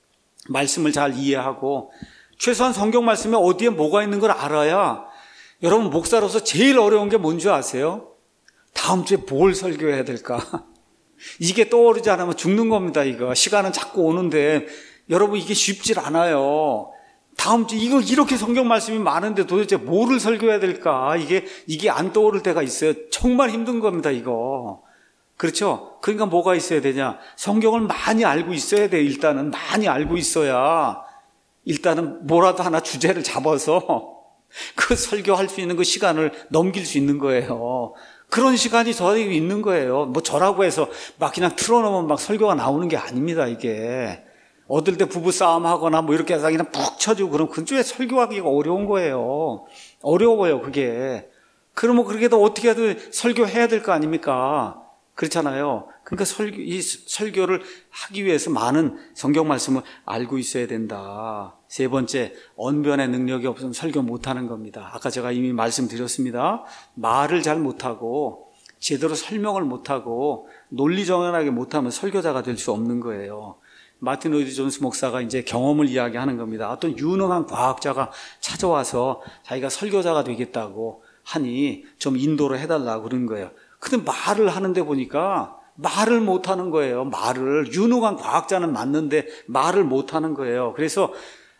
말씀을 잘 이해하고 최소한 성경 말씀에 어디에 뭐가 있는 걸 알아야 여러분 목사로서 제일 어려운 게 뭔지 아세요? 다음 주에 뭘 설교해야 될까? 이게 떠오르지 않으면 죽는 겁니다. 이거 시간은 자꾸 오는데 여러분 이게 쉽질 않아요. 다음 주 이거 이렇게 성경 말씀이 많은데 도대체 뭐를 설교해야 될까? 이게 이게 안 떠오를 때가 있어요. 정말 힘든 겁니다. 이거 그렇죠? 그러니까 뭐가 있어야 되냐? 성경을 많이 알고 있어야 돼. 일단은 많이 알고 있어야 일단은 뭐라도 하나 주제를 잡아서 그 설교할 수 있는 그 시간을 넘길 수 있는 거예요. 그런 시간이 저에게 있는 거예요. 뭐 저라고 해서 막 그냥 틀어놓으면 막 설교가 나오는 게 아닙니다. 이게 얻을 때 부부싸움 하거나 뭐 이렇게 해서 그냥 푹 쳐주고 그럼 그쪽에 설교하기가 어려운 거예요. 어려워요 그게. 그러면 그렇게도 어떻게 해도 설교해야 될 거 아닙니까? 그렇잖아요. 그러니까 설교, 이 설교를 하기 위해서 많은 성경 말씀을 알고 있어야 된다. 세 번째, 언변의 능력이 없으면 설교 못하는 겁니다. 아까 제가 이미 말씀드렸습니다. 말을 잘 못하고 제대로 설명을 못하고 논리정연하게 못하면 설교자가 될 수 없는 거예요. 마틴 로이드 존스 목사가 이제 경험을 이야기하는 겁니다. 어떤 유능한 과학자가 찾아와서 자기가 설교자가 되겠다고 하니 좀 인도를 해달라고 그런 거예요. 근데 말을 하는데 보니까 말을 못하는 거예요. 말을. 유능한 과학자는 맞는데 말을 못하는 거예요. 그래서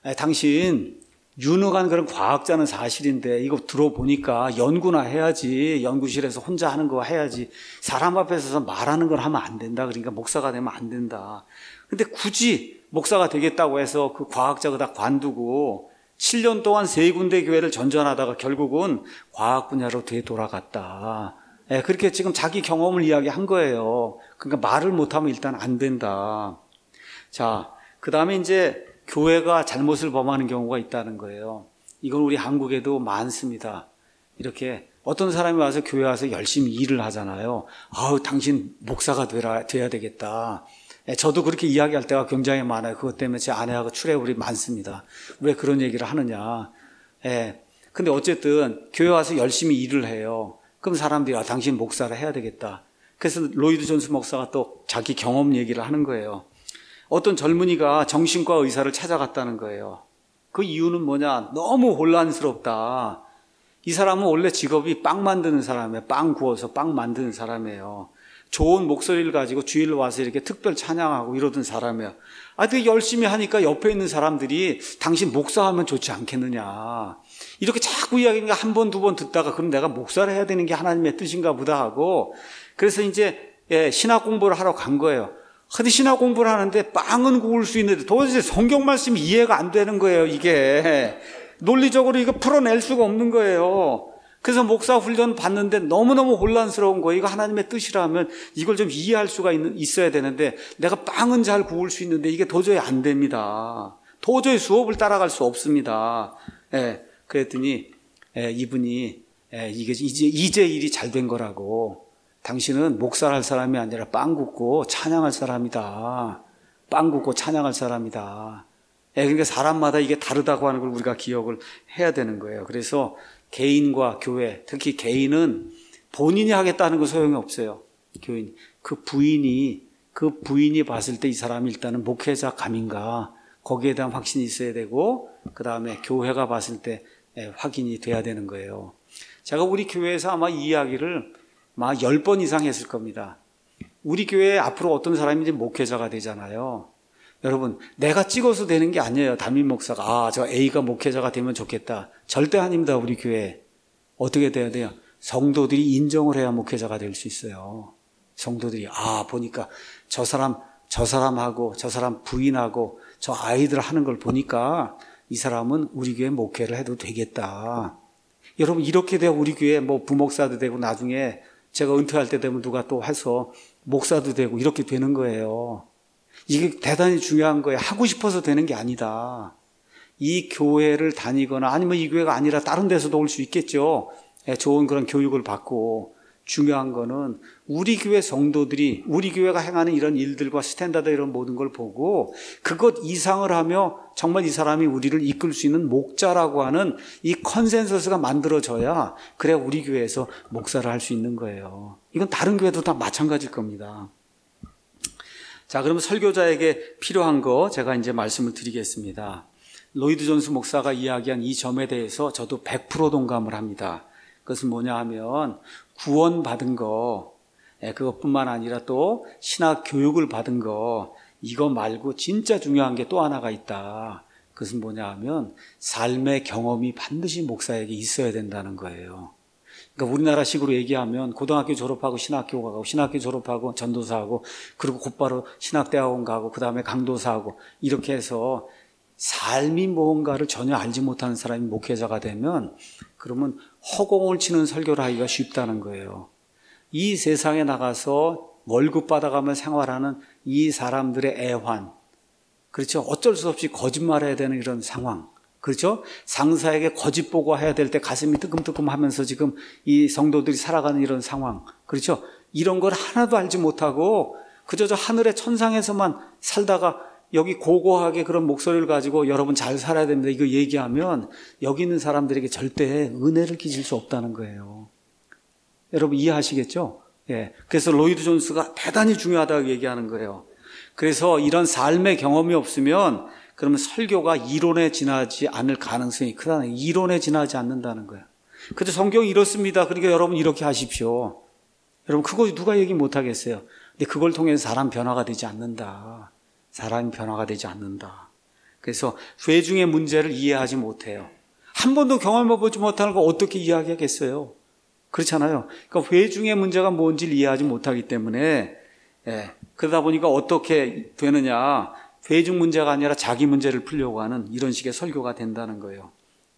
당신 유능한 그런 과학자는 사실인데 이거 들어보니까 연구나 해야지. 연구실에서 혼자 하는 거 해야지. 사람 앞에 서서 말하는 걸 하면 안 된다. 그러니까 목사가 되면 안 된다. 근데 굳이 목사가 되겠다고 해서 그 과학자가 다 관두고 칠 년 동안 세 군데 교회를 전전하다가 결국은 과학 분야로 되돌아갔다. 예, 그렇게 지금 자기 경험을 이야기한 거예요. 그러니까 말을 못하면 일단 안 된다. 자, 그 다음에 이제 교회가 잘못을 범하는 경우가 있다는 거예요. 이건 우리 한국에도 많습니다. 이렇게 어떤 사람이 와서 교회 와서 열심히 일을 하잖아요. 아우, 당신 목사가 되라, 돼야 되겠다. 예, 저도 그렇게 이야기할 때가 굉장히 많아요. 그것 때문에 제 아내하고 출애굽이 많습니다. 왜 그런 얘기를 하느냐. 예, 근데 어쨌든 교회 와서 열심히 일을 해요. 그럼 사람들이 아, 당신 목사를 해야 되겠다. 그래서 로이드 존스 목사가 또 자기 경험 얘기를 하는 거예요. 어떤 젊은이가 정신과 의사를 찾아갔다는 거예요. 그 이유는 뭐냐? 너무 혼란스럽다. 이 사람은 원래 직업이 빵 만드는 사람이에요. 빵 구워서 빵 만드는 사람이에요. 좋은 목소리를 가지고 주일로 와서 이렇게 특별 찬양하고 이러던 사람이에요. 아, 되게 열심히 하니까 옆에 있는 사람들이 당신 목사하면 좋지 않겠느냐. 이렇게 자꾸 이야기하니까 한 번, 두 번 듣다가 그럼 내가 목사를 해야 되는 게 하나님의 뜻인가 보다 하고 그래서 이제 예, 신학 공부를 하러 간 거예요. 근데 신학 공부를 하는데 빵은 구울 수 있는데 도대체 성경 말씀이 이해가 안 되는 거예요, 이게. 논리적으로 이거 풀어낼 수가 없는 거예요. 그래서 목사 훈련 받는데 너무너무 혼란스러운 거예요. 이거 하나님의 뜻이라면 이걸 좀 이해할 수가 있는, 있어야 되는데 내가 빵은 잘 구울 수 있는데 이게 도저히 안 됩니다. 도저히 수업을 따라갈 수 없습니다. 예, 그랬더니 예, 이분이 예, 이게 이제, 이제 일이 잘 된 거라고. 당신은 목사를 할 사람이 아니라 빵 굽고 찬양할 사람이다. 빵 굽고 찬양할 사람이다. 예, 그러니까 사람마다 이게 다르다고 하는 걸 우리가 기억을 해야 되는 거예요. 그래서 개인과 교회, 특히 개인은 본인이 하겠다는 거 소용이 없어요. 교인. 그 부인이, 그 부인이 봤을 때 이 사람이 일단은 목회자 감인가, 거기에 대한 확신이 있어야 되고, 그 다음에 교회가 봤을 때 확인이 돼야 되는 거예요. 제가 우리 교회에서 아마 이 이야기를 막 열 번 이상 했을 겁니다. 우리 교회에 앞으로 어떤 사람이 이제 목회자가 되잖아요. 여러분, 내가 찍어서 되는 게 아니에요. 담임 목사가 아, 저 A가 목회자가 되면 좋겠다. 절대 아닙니다. 우리 교회 어떻게 돼야 돼요? 성도들이 인정을 해야 목회자가 될 수 있어요. 성도들이 아 보니까 저 사람 저 사람하고 저 사람 부인하고 저 아이들 하는 걸 보니까 이 사람은 우리 교회 목회를 해도 되겠다. 여러분 이렇게 되어 우리 교회 뭐 부목사도 되고 나중에 제가 은퇴할 때 되면 누가 또 해서 목사도 되고 이렇게 되는 거예요. 이게 대단히 중요한 거예요. 하고 싶어서 되는 게 아니다. 이 교회를 다니거나 아니면 이 교회가 아니라 다른 데서도 올 수 있겠죠. 좋은 그런 교육을 받고 중요한 거는 우리 교회 성도들이 우리 교회가 행하는 이런 일들과 스탠다드 이런 모든 걸 보고 그것 이상을 하며 정말 이 사람이 우리를 이끌 수 있는 목자라고 하는 이 컨센서스가 만들어져야 그래야 우리 교회에서 목사를 할 수 있는 거예요. 이건 다른 교회도 다 마찬가지일 겁니다. 자, 그러면 설교자에게 필요한 거 제가 이제 말씀을 드리겠습니다. 로이드 존스 목사가 이야기한 이 점에 대해서 저도 백 퍼센트 동감을 합니다. 그것은 뭐냐 하면 구원받은 거, 그것뿐만 아니라 또 신학 교육을 받은 거, 이거 말고 진짜 중요한 게 또 하나가 있다. 그것은 뭐냐 하면 삶의 경험이 반드시 목사에게 있어야 된다는 거예요. 그러니까 우리나라식으로 얘기하면 고등학교 졸업하고 신학교 가고 신학교 졸업하고 전도사하고 그리고 곧바로 신학대학원 가고 그 다음에 강도사하고 이렇게 해서 삶이 뭔가를 전혀 알지 못하는 사람이 목회자가 되면 그러면 허공을 치는 설교를 하기가 쉽다는 거예요. 이 세상에 나가서 월급 받아가며 생활하는 이 사람들의 애환, 그렇죠? 어쩔 수 없이 거짓말해야 되는 이런 상황, 그렇죠? 상사에게 거짓 보고해야 될 때 가슴이 뜨끔뜨끔 하면서 지금 이 성도들이 살아가는 이런 상황, 그렇죠? 이런 걸 하나도 알지 못하고 그저 저 하늘의 천상에서만 살다가 여기 고고하게 그런 목소리를 가지고 여러분 잘 살아야 됩니다. 이거 얘기하면 여기 있는 사람들에게 절대 은혜를 끼칠 수 없다는 거예요. 여러분 이해하시겠죠? 예. 그래서 로이드 존스가 대단히 중요하다고 얘기하는 거예요. 그래서 이런 삶의 경험이 없으면 그러면 설교가 이론에 지나지 않을 가능성이 크다는 거예요. 이론에 지나지 않는다는 거예요. 그래서 성경이 이렇습니다. 그러니까 여러분 이렇게 하십시오. 여러분 그거 누가 얘기 못 하겠어요. 근데 그걸 통해서 사람 변화가 되지 않는다. 사람이 변화가 되지 않는다. 그래서 회중의 문제를 이해하지 못해요. 한 번도 경험해보지 못하는 거 어떻게 이야기하겠어요? 그렇잖아요. 그러니까 회중의 문제가 뭔지를 이해하지 못하기 때문에 예, 그러다 보니까 어떻게 되느냐, 회중 문제가 아니라 자기 문제를 풀려고 하는 이런 식의 설교가 된다는 거예요.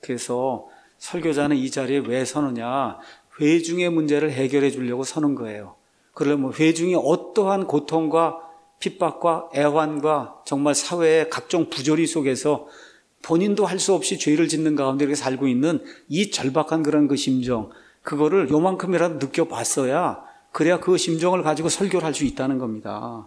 그래서 설교자는 이 자리에 왜 서느냐, 회중의 문제를 해결해 주려고 서는 거예요. 그러면 회중이 어떠한 고통과 핍박과 애환과 정말 사회의 각종 부조리 속에서 본인도 할 수 없이 죄를 짓는 가운데 이렇게 살고 있는 이 절박한 그런 그 심정, 그거를 요만큼이라도 느껴봤어야 그래야 그 심정을 가지고 설교를 할 수 있다는 겁니다.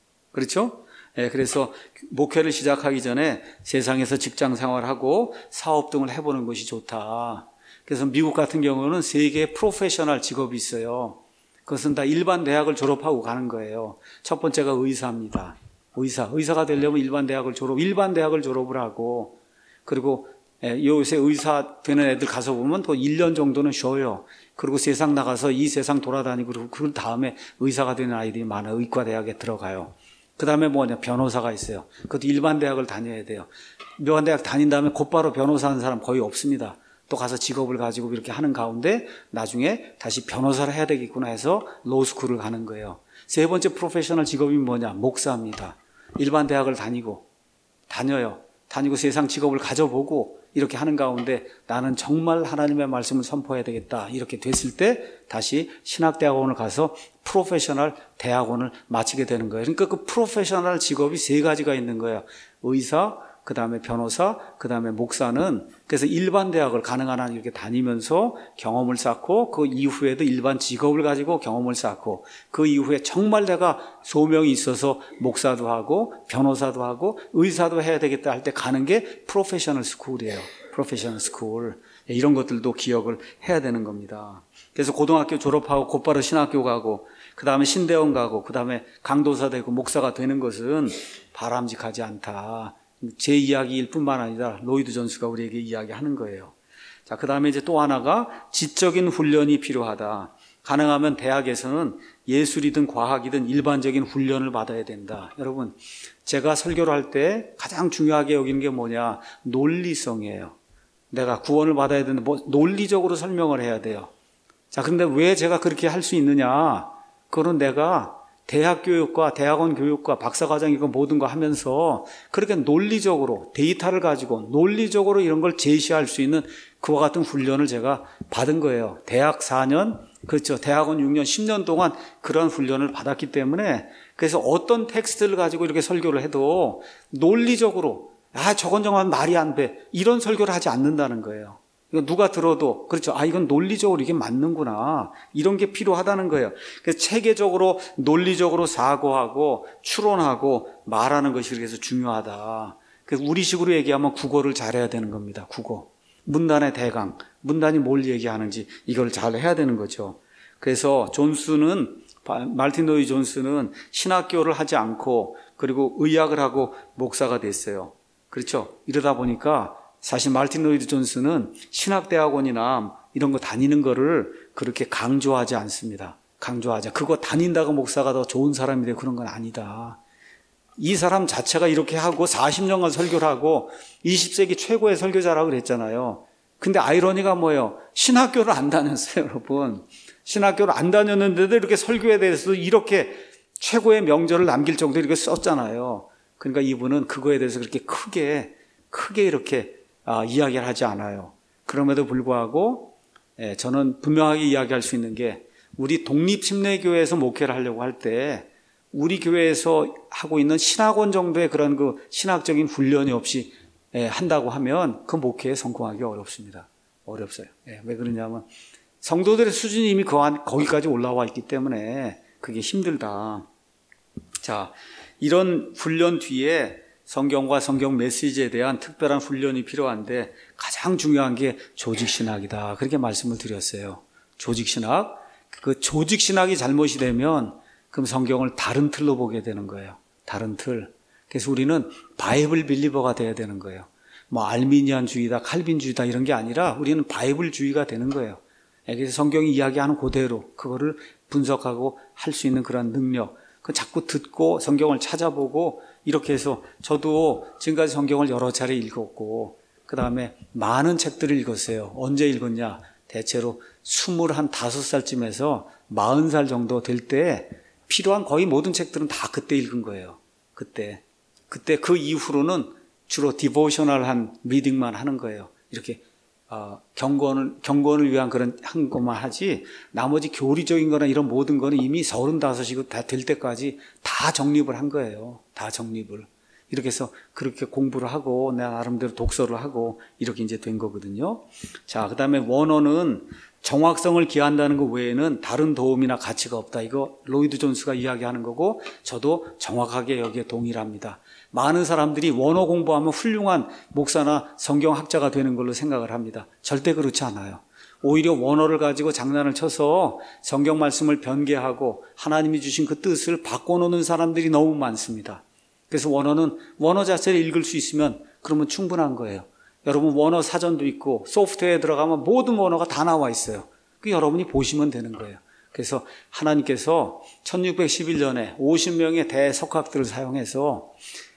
그렇죠? 예, 그래서 목회를 시작하기 전에 세상에서 직장 생활하고 사업 등을 해보는 것이 좋다. 그래서 미국 같은 경우는 세 개의 프로페셔널 직업이 있어요. 그것은 다 일반 대학을 졸업하고 가는 거예요. 첫 번째가 의사입니다. 의사. 의사가 되려면 일반 대학을 졸업, 일반 대학을 졸업을 하고, 그리고 요새 의사 되는 애들 가서 보면 또 일 년 정도는 쉬어요. 그리고 세상 나가서 이 세상 돌아다니고, 그리고 그 다음에 의사가 되는 아이들이 많아요. 의과대학에 들어가요. 그 다음에 뭐냐, 변호사가 있어요. 그것도 일반 대학을 다녀야 돼요. 일반 대학 다닌 다음에 곧바로 변호사 하는 사람 거의 없습니다. 또 가서 직업을 가지고 이렇게 하는 가운데 나중에 다시 변호사를 해야 되겠구나 해서 로스쿨을 가는 거예요. 세 번째 프로페셔널 직업이 뭐냐? 목사입니다. 일반 대학을 다니고 다녀요. 다니고 세상 직업을 가져보고 이렇게 하는 가운데 나는 정말 하나님의 말씀을 선포해야 되겠다. 이렇게 됐을 때 다시 신학대학원을 가서 프로페셔널 대학원을 마치게 되는 거예요. 그러니까 그 프로페셔널 직업이 세 가지가 있는 거예요. 의사, 그 다음에 변호사, 그 다음에 목사는 그래서 일반 대학을 가능한 한 이렇게 다니면서 경험을 쌓고 그 이후에도 일반 직업을 가지고 경험을 쌓고 그 이후에 정말 내가 소명이 있어서 목사도 하고 변호사도 하고 의사도 해야 되겠다 할 때 가는 게 프로페셔널 스쿨이에요. 프로페셔널 스쿨. 이런 것들도 기억을 해야 되는 겁니다. 그래서 고등학교 졸업하고 곧바로 신학교 가고 그 다음에 신대원 가고 그 다음에 강도사 되고 목사가 되는 것은 바람직하지 않다. 제 이야기일 뿐만 아니라 로이드 존스가 우리에게 이야기하는 거예요. 자, 그 다음에 이제 또 하나가 지적인 훈련이 필요하다. 가능하면 대학에서는 예술이든 과학이든 일반적인 훈련을 받아야 된다. 여러분, 제가 설교를 할 때 가장 중요하게 여기는 게 뭐냐? 논리성이에요. 내가 구원을 받아야 되는데 뭐 논리적으로 설명을 해야 돼요. 자, 그런데 왜 제가 그렇게 할 수 있느냐? 그거는 내가 대학 교육과 대학원 교육과 박사과정 이거 모든 거 하면서 그렇게 논리적으로 데이터를 가지고 논리적으로 이런 걸 제시할 수 있는 그와 같은 훈련을 제가 받은 거예요. 대학 사 년, 그렇죠. 대학원 육 년, 십 년 동안 그런 훈련을 받았기 때문에 그래서 어떤 텍스트를 가지고 이렇게 설교를 해도 논리적으로 아, 저건 정말 말이 안 돼. 이런 설교를 하지 않는다는 거예요. 이거 누가 들어도 그렇죠. 아, 이건 논리적으로 이게 맞는구나. 이런 게 필요하다는 거예요. 그래서 체계적으로 논리적으로 사고하고 추론하고 말하는 것이 그래서 중요하다. 그래서 우리식으로 얘기하면 국어를 잘해야 되는 겁니다. 국어. 문단의 대강, 문단이 뭘 얘기하는지 이걸 잘 해야 되는 거죠. 그래서 존스는 말틴 로이드 존스는 신학교를 하지 않고 그리고 의학을 하고 목사가 됐어요. 그렇죠. 이러다 보니까 사실 말틴 로이드 존스는 신학대학원이나 이런 거 다니는 거를 그렇게 강조하지 않습니다. 강조하자. 그거 다닌다고 목사가 더 좋은 사람이 되고 그런 건 아니다. 이 사람 자체가 이렇게 하고 사십 년간 설교를 하고 이십 세기 최고의 설교자라고 그랬잖아요. 근데 아이러니가 뭐예요? 신학교를 안 다녔어요, 여러분. 신학교를 안 다녔는데도 이렇게 설교에 대해서도 이렇게 최고의 명절을 남길 정도로 이렇게 썼잖아요. 그러니까 이분은 그거에 대해서 그렇게 크게, 크게 이렇게 아, 이야기를 하지 않아요. 그럼에도 불구하고 예, 저는 분명하게 이야기할 수 있는 게 우리 독립침례교회에서 목회를 하려고 할 때 우리 교회에서 하고 있는 신학원 정도의 그런 그 신학적인 훈련이 없이 예, 한다고 하면 그 목회에 성공하기 어렵습니다. 어렵어요. 예, 왜 그러냐면 성도들의 수준이 이미 거기까지 올라와 있기 때문에 그게 힘들다. 자, 이런 훈련 뒤에 성경과 성경 메시지에 대한 특별한 훈련이 필요한데 가장 중요한 게 조직신학이다. 그렇게 말씀을 드렸어요. 조직신학. 그 조직신학이 잘못이 되면 그럼 성경을 다른 틀로 보게 되는 거예요. 다른 틀. 그래서 우리는 바이블 빌리버가 돼야 되는 거예요. 뭐 알미니안주의다, 칼빈주의다 이런 게 아니라 우리는 바이블주의가 되는 거예요. 그래서 성경이 이야기하는 그대로 그거를 분석하고 할 수 있는 그런 능력. 그 자꾸 듣고 성경을 찾아보고 이렇게 해서 저도 지금까지 성경을 여러 차례 읽었고 그 다음에 많은 책들을 읽었어요. 언제 읽었냐? 대체로 스물다섯 살쯤에서 마흔 살 정도 될 때 필요한 거의 모든 책들은 다 그때 읽은 거예요. 그때. 그때 그 이후로는 주로 디보셔널한 리딩만 하는 거예요. 이렇게 어, 경건을, 경건을 위한 그런 한 것만 하지 나머지 교리적인 거나 이런 모든 거는 이미 서른다섯이고 다 될 때까지 다 정립을 한 거예요. 다 정립을. 이렇게 해서 그렇게 공부를 하고 내 나름대로 독서를 하고 이렇게 이제 된 거거든요. 자, 그 다음에 원어는 정확성을 기한다는 것 외에는 다른 도움이나 가치가 없다. 이거 로이드 존스가 이야기하는 거고 저도 정확하게 여기에 동의합니다. 많은 사람들이 원어 공부하면 훌륭한 목사나 성경학자가 되는 걸로 생각을 합니다. 절대 그렇지 않아요. 오히려 원어를 가지고 장난을 쳐서 성경 말씀을 변개하고 하나님이 주신 그 뜻을 바꿔놓는 사람들이 너무 많습니다. 그래서 원어는 원어 자체를 읽을 수 있으면 그러면 충분한 거예요. 여러분 원어 사전도 있고 소프트웨어에 들어가면 모든 원어가 다 나와 있어요. 그 여러분이 보시면 되는 거예요. 그래서 하나님께서 천육백십일 년에 오십 명의 대석학들을 사용해서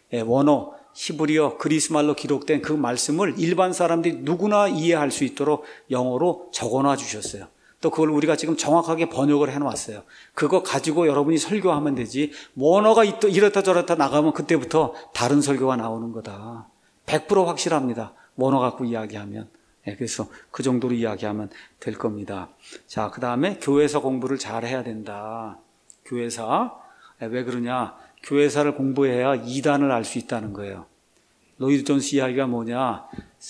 원어, 히브리어, 그리스말로 기록된 그 말씀을 일반 사람들이 누구나 이해할 수 있도록 영어로 적어놔 주셨어요. 또 그걸 우리가 지금 정확하게 번역을 해놓았어요. 그거 가지고 여러분이 설교하면 되지 원어가 이렇다 저렇다 나가면 그때부터 다른 설교가 나오는 거다. 백 퍼센트 확실합니다. 원어 갖고 이야기하면. 네, 그래서 그 정도로 이야기하면 될 겁니다. 자, 그 다음에 교회사 공부를 잘 해야 된다. 교회사. 네, 왜 그러냐? 교회사를 공부해야 이단을 알 수 있다는 거예요. 로이드 존스 이야기가 뭐냐?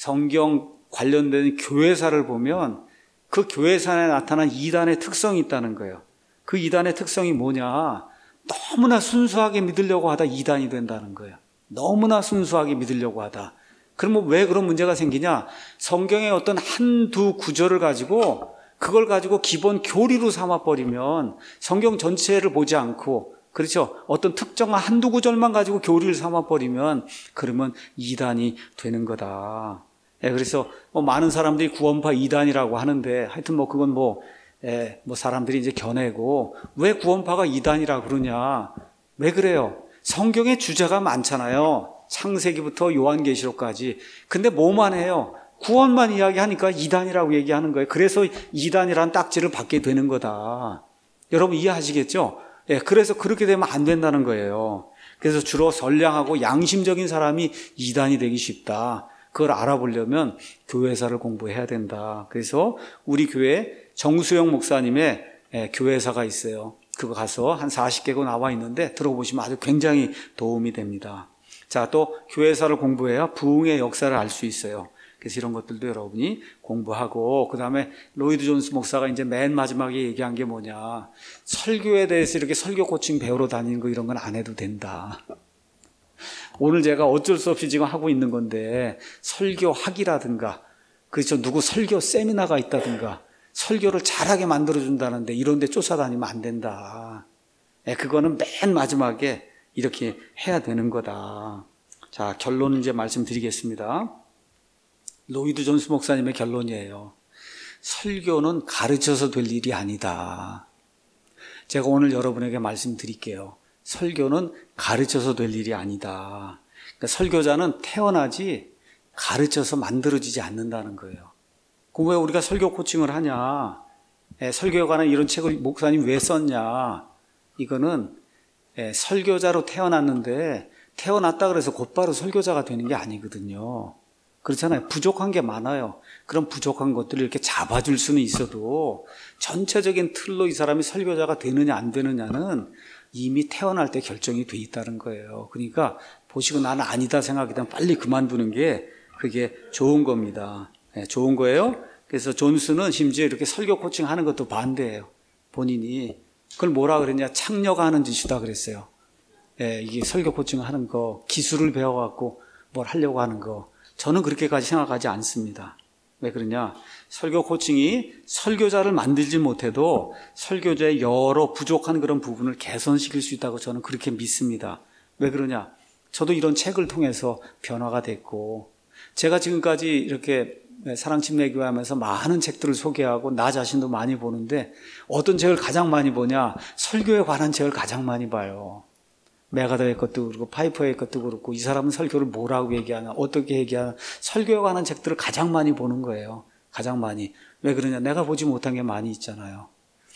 성경 관련된 교회사를 보면 그 교회사에 나타난 이단의 특성이 있다는 거예요. 그 이단의 특성이 뭐냐? 너무나 순수하게 믿으려고 하다 이단이 된다는 거예요. 너무나 순수하게 믿으려고 하다. 그러면 왜 그런 문제가 생기냐? 성경의 어떤 한두 구절을 가지고 그걸 가지고 기본 교리로 삼아버리면 성경 전체를 보지 않고 그렇죠. 어떤 특정한 한두 구절만 가지고 교리를 삼아버리면 그러면 이단이 되는 거다. 예, 그래서 뭐 많은 사람들이 구원파 이단이라고 하는데 하여튼 뭐 그건 뭐, 예, 뭐 사람들이 이제 겨내고 왜 구원파가 이단이라 그러냐? 왜 그래요? 성경에 주제가 많잖아요. 창세기부터 요한계시록까지. 근데 뭐만 해요? 구원만 이야기하니까 이단이라고 얘기하는 거예요. 그래서 이단이라는 딱지를 받게 되는 거다. 여러분 이해하시겠죠? 예, 그래서 그렇게 되면 안 된다는 거예요. 그래서 주로 선량하고 양심적인 사람이 이단이 되기 쉽다. 그걸 알아보려면 교회사를 공부해야 된다. 그래서 우리 교회 정수영 목사님의 예, 교회사가 있어요. 그거 가서 한 사십 개가 나와 있는데 들어보시면 아주 굉장히 도움이 됩니다. 자, 또 교회사를 공부해야 부흥의 역사를 알 수 있어요. 그래서 이런 것들도 여러분이 공부하고, 그 다음에 로이드 존스 목사가 이제 맨 마지막에 얘기한 게 뭐냐. 설교에 대해서 이렇게 설교 코칭 배우러 다니는 거 이런 건 안 해도 된다. 오늘 제가 어쩔 수 없이 지금 하고 있는 건데, 설교학이라든가, 그렇죠. 누구 설교 세미나가 있다든가, 설교를 잘하게 만들어준다는데 이런 데 쫓아다니면 안 된다. 예, 그거는 맨 마지막에 이렇게 해야 되는 거다. 자, 결론은 이제 말씀드리겠습니다. 로이드 존스 목사님의 결론이에요. 설교는 가르쳐서 될 일이 아니다. 제가 오늘 여러분에게 말씀드릴게요. 설교는 가르쳐서 될 일이 아니다. 그러니까 설교자는 태어나지 가르쳐서 만들어지지 않는다는 거예요. 그럼 왜 우리가 설교 코칭을 하냐? 예, 설교에 관한 이런 책을 목사님 왜 썼냐? 이거는 예, 설교자로 태어났는데 태어났다 그래서 곧바로 설교자가 되는 게 아니거든요. 그렇잖아요. 부족한 게 많아요. 그런 부족한 것들을 이렇게 잡아줄 수는 있어도 전체적인 틀로 이 사람이 설교자가 되느냐 안 되느냐는 이미 태어날 때 결정이 돼 있다는 거예요. 그러니까 보시고 나는 아니다 생각이 되면 빨리 그만두는 게 그게 좋은 겁니다. 네, 좋은 거예요. 그래서 존스는 심지어 이렇게 설교 코칭하는 것도 반대예요. 본인이. 그걸 뭐라 그랬냐. 창녀가하는 짓이다 그랬어요. 네, 이게 설교 코칭하는 거, 기술을 배워갖고 뭘 하려고 하는 거. 저는 그렇게까지 생각하지 않습니다. 왜 그러냐? 설교 코칭이 설교자를 만들지 못해도 설교자의 여러 부족한 그런 부분을 개선시킬 수 있다고 저는 그렇게 믿습니다. 왜 그러냐? 저도 이런 책을 통해서 변화가 됐고, 제가 지금까지 이렇게 사랑침례교회 하면서 많은 책들을 소개하고 나 자신도 많이 보는데 어떤 책을 가장 많이 보냐? 설교에 관한 책을 가장 많이 봐요. 메가더의 것도 그렇고 파이퍼의 것도 그렇고 이 사람은 설교를 뭐라고 얘기하나 어떻게 얘기하나 설교에 관한 책들을 가장 많이 보는 거예요. 가장 많이. 왜 그러냐? 내가 보지 못한 게 많이 있잖아요.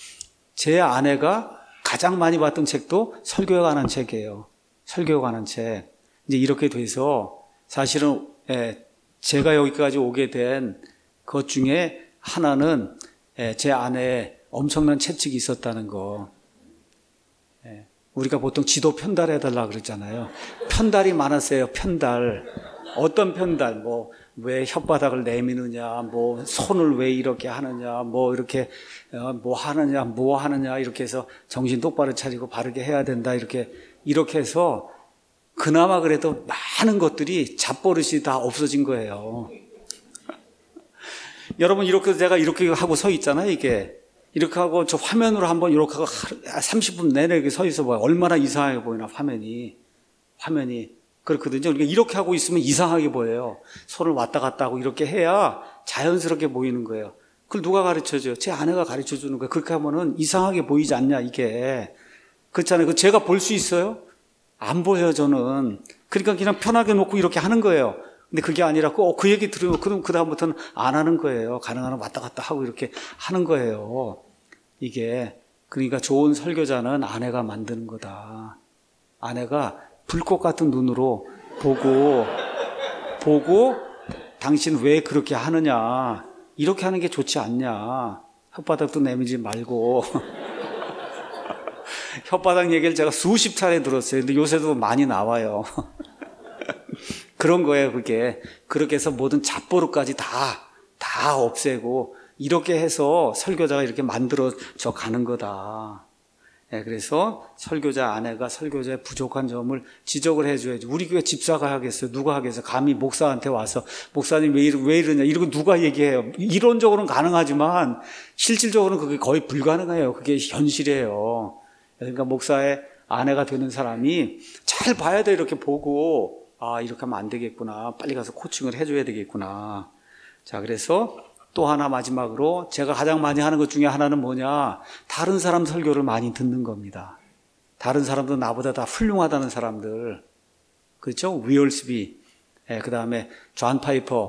제 아내가 가장 많이 봤던 책도 설교에 관한 책이에요. 설교에 관한 책. 이제 이렇게 돼서 사실은 예, 제가 여기까지 오게 된 것 중에 하나는 예, 제 아내의 엄청난 채찍이 있었다는 거. 예. 우리가 보통 지도 편달해달라 그러잖아요. 편달이 많았어요. 편달. 어떤 편달? 뭐, 왜 혓바닥을 내미느냐, 뭐, 손을 왜 이렇게 하느냐, 뭐, 이렇게, 어, 뭐 하느냐, 뭐 하느냐, 이렇게 해서 정신 똑바로 차리고 바르게 해야 된다, 이렇게, 이렇게 해서 그나마 그래도 많은 것들이 잡버릇이 다 없어진 거예요. 여러분, 이렇게 제가 이렇게 하고 서 있잖아요, 이게. 이렇게 하고 저 화면으로 한번 이렇게 하고 삼십 분 내내 이렇게 서 있어 봐요. 얼마나 이상하게 보이나, 화면이. 화면이. 그렇거든요. 그러니까 이렇게 하고 있으면 이상하게 보여요. 손을 왔다 갔다 하고 이렇게 해야 자연스럽게 보이는 거예요. 그걸 누가 가르쳐줘요? 제 아내가 가르쳐 주는 거예요. 그렇게 하면은 이상하게 보이지 않냐, 이게. 그렇잖아요. 그 제가 볼 수 있어요? 안 보여요, 저는. 그러니까 그냥 편하게 놓고 이렇게 하는 거예요. 근데 그게 아니라 그, 어, 그 얘기 들으면 그럼 그다음부터는 안 하는 거예요. 가능한 한 왔다 갔다 하고 이렇게 하는 거예요. 이게. 그러니까 좋은 설교자는 아내가 만드는 거다. 아내가 불꽃 같은 눈으로 보고, 보고, 당신 왜 그렇게 하느냐. 이렇게 하는 게 좋지 않냐. 혓바닥도 내밀지 말고. 혓바닥 얘기를 제가 수십 차례 들었어요. 근데 요새도 많이 나와요. 그런 거예요, 그게. 그렇게 해서 모든 잡버릇까지 다, 다 없애고, 이렇게 해서 설교자가 이렇게 만들어져 가는 거다. 네, 그래서 설교자 아내가 설교자의 부족한 점을 지적을 해줘야지. 우리 교회 집사가 하겠어요? 누가 하겠어요? 감히 목사한테 와서, 목사님 왜, 이러, 왜 이러냐? 이러고 누가 얘기해요? 이론적으로는 가능하지만, 실질적으로는 그게 거의 불가능해요. 그게 현실이에요. 그러니까 목사의 아내가 되는 사람이 잘 봐야 돼, 이렇게 보고. 아, 이렇게 하면 안 되겠구나. 빨리 가서 코칭을 해줘야 되겠구나. 자, 그래서 또 하나 마지막으로 제가 가장 많이 하는 것 중에 하나는 뭐냐. 다른 사람 설교를 많이 듣는 겁니다. 다른 사람도 나보다 다 훌륭하다는 사람들. 그렇죠? 위얼스비, 예, 그 다음에 존 파이퍼,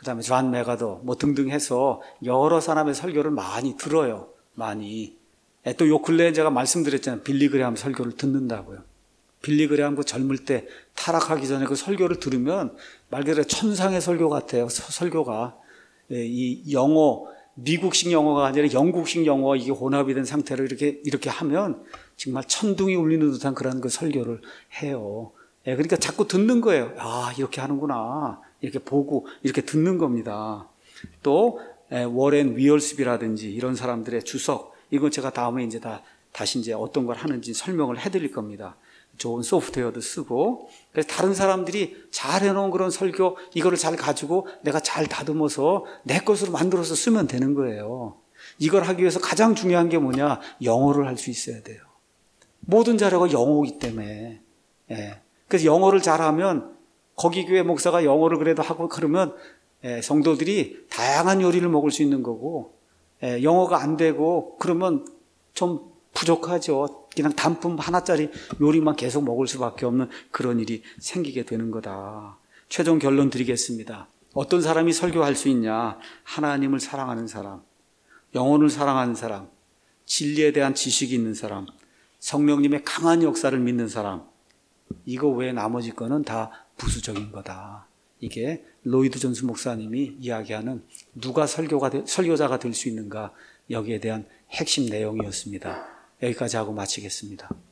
그 다음에 존 메가더 뭐 등등 해서 여러 사람의 설교를 많이 들어요. 많이. 또 요 근래에 제가 말씀드렸잖아요. 빌리 그레함 설교를 듣는다고요. 빌리 그레함 그 젊을 때 타락하기 전에 그 설교를 들으면 말 그대로 천상의 설교 같아요. 설교가. 이 영어, 미국식 영어가 아니라 영국식 영어가 이게 혼합이 된 상태로 이렇게, 이렇게 하면 정말 천둥이 울리는 듯한 그런 그 설교를 해요. 그러니까 자꾸 듣는 거예요. 아, 이렇게 하는구나. 이렇게 보고, 이렇게 듣는 겁니다. 또, 워렌 위얼스비라든지 이런 사람들의 주석, 이건 제가 다음에 이제 다, 다시 이제 어떤 걸 하는지 설명을 해드릴 겁니다. 좋은 소프트웨어도 쓰고, 그래서 다른 사람들이 잘 해놓은 그런 설교, 이거를 잘 가지고 내가 잘 다듬어서 내 것으로 만들어서 쓰면 되는 거예요. 이걸 하기 위해서 가장 중요한 게 뭐냐? 영어를 할 수 있어야 돼요. 모든 자료가 영어이기 때문에. 예. 그래서 영어를 잘하면, 거기 교회 목사가 영어를 그래도 하고 그러면 예, 성도들이 다양한 요리를 먹을 수 있는 거고, 예, 영어가 안 되고 그러면 좀 부족하죠. 그냥 단품 하나짜리 요리만 계속 먹을 수밖에 없는 그런 일이 생기게 되는 거다. 최종 결론 드리겠습니다. 어떤 사람이 설교할 수 있냐? 하나님을 사랑하는 사람, 영혼을 사랑하는 사람, 진리에 대한 지식이 있는 사람, 성령님의 강한 역사를 믿는 사람, 이거 외에 나머지 거는 다 부수적인 거다. 이게 로이드 존스 목사님이 이야기하는 누가 설교가 되, 설교자가 될 수 있는가, 여기에 대한 핵심 내용이었습니다. 여기까지 하고 마치겠습니다.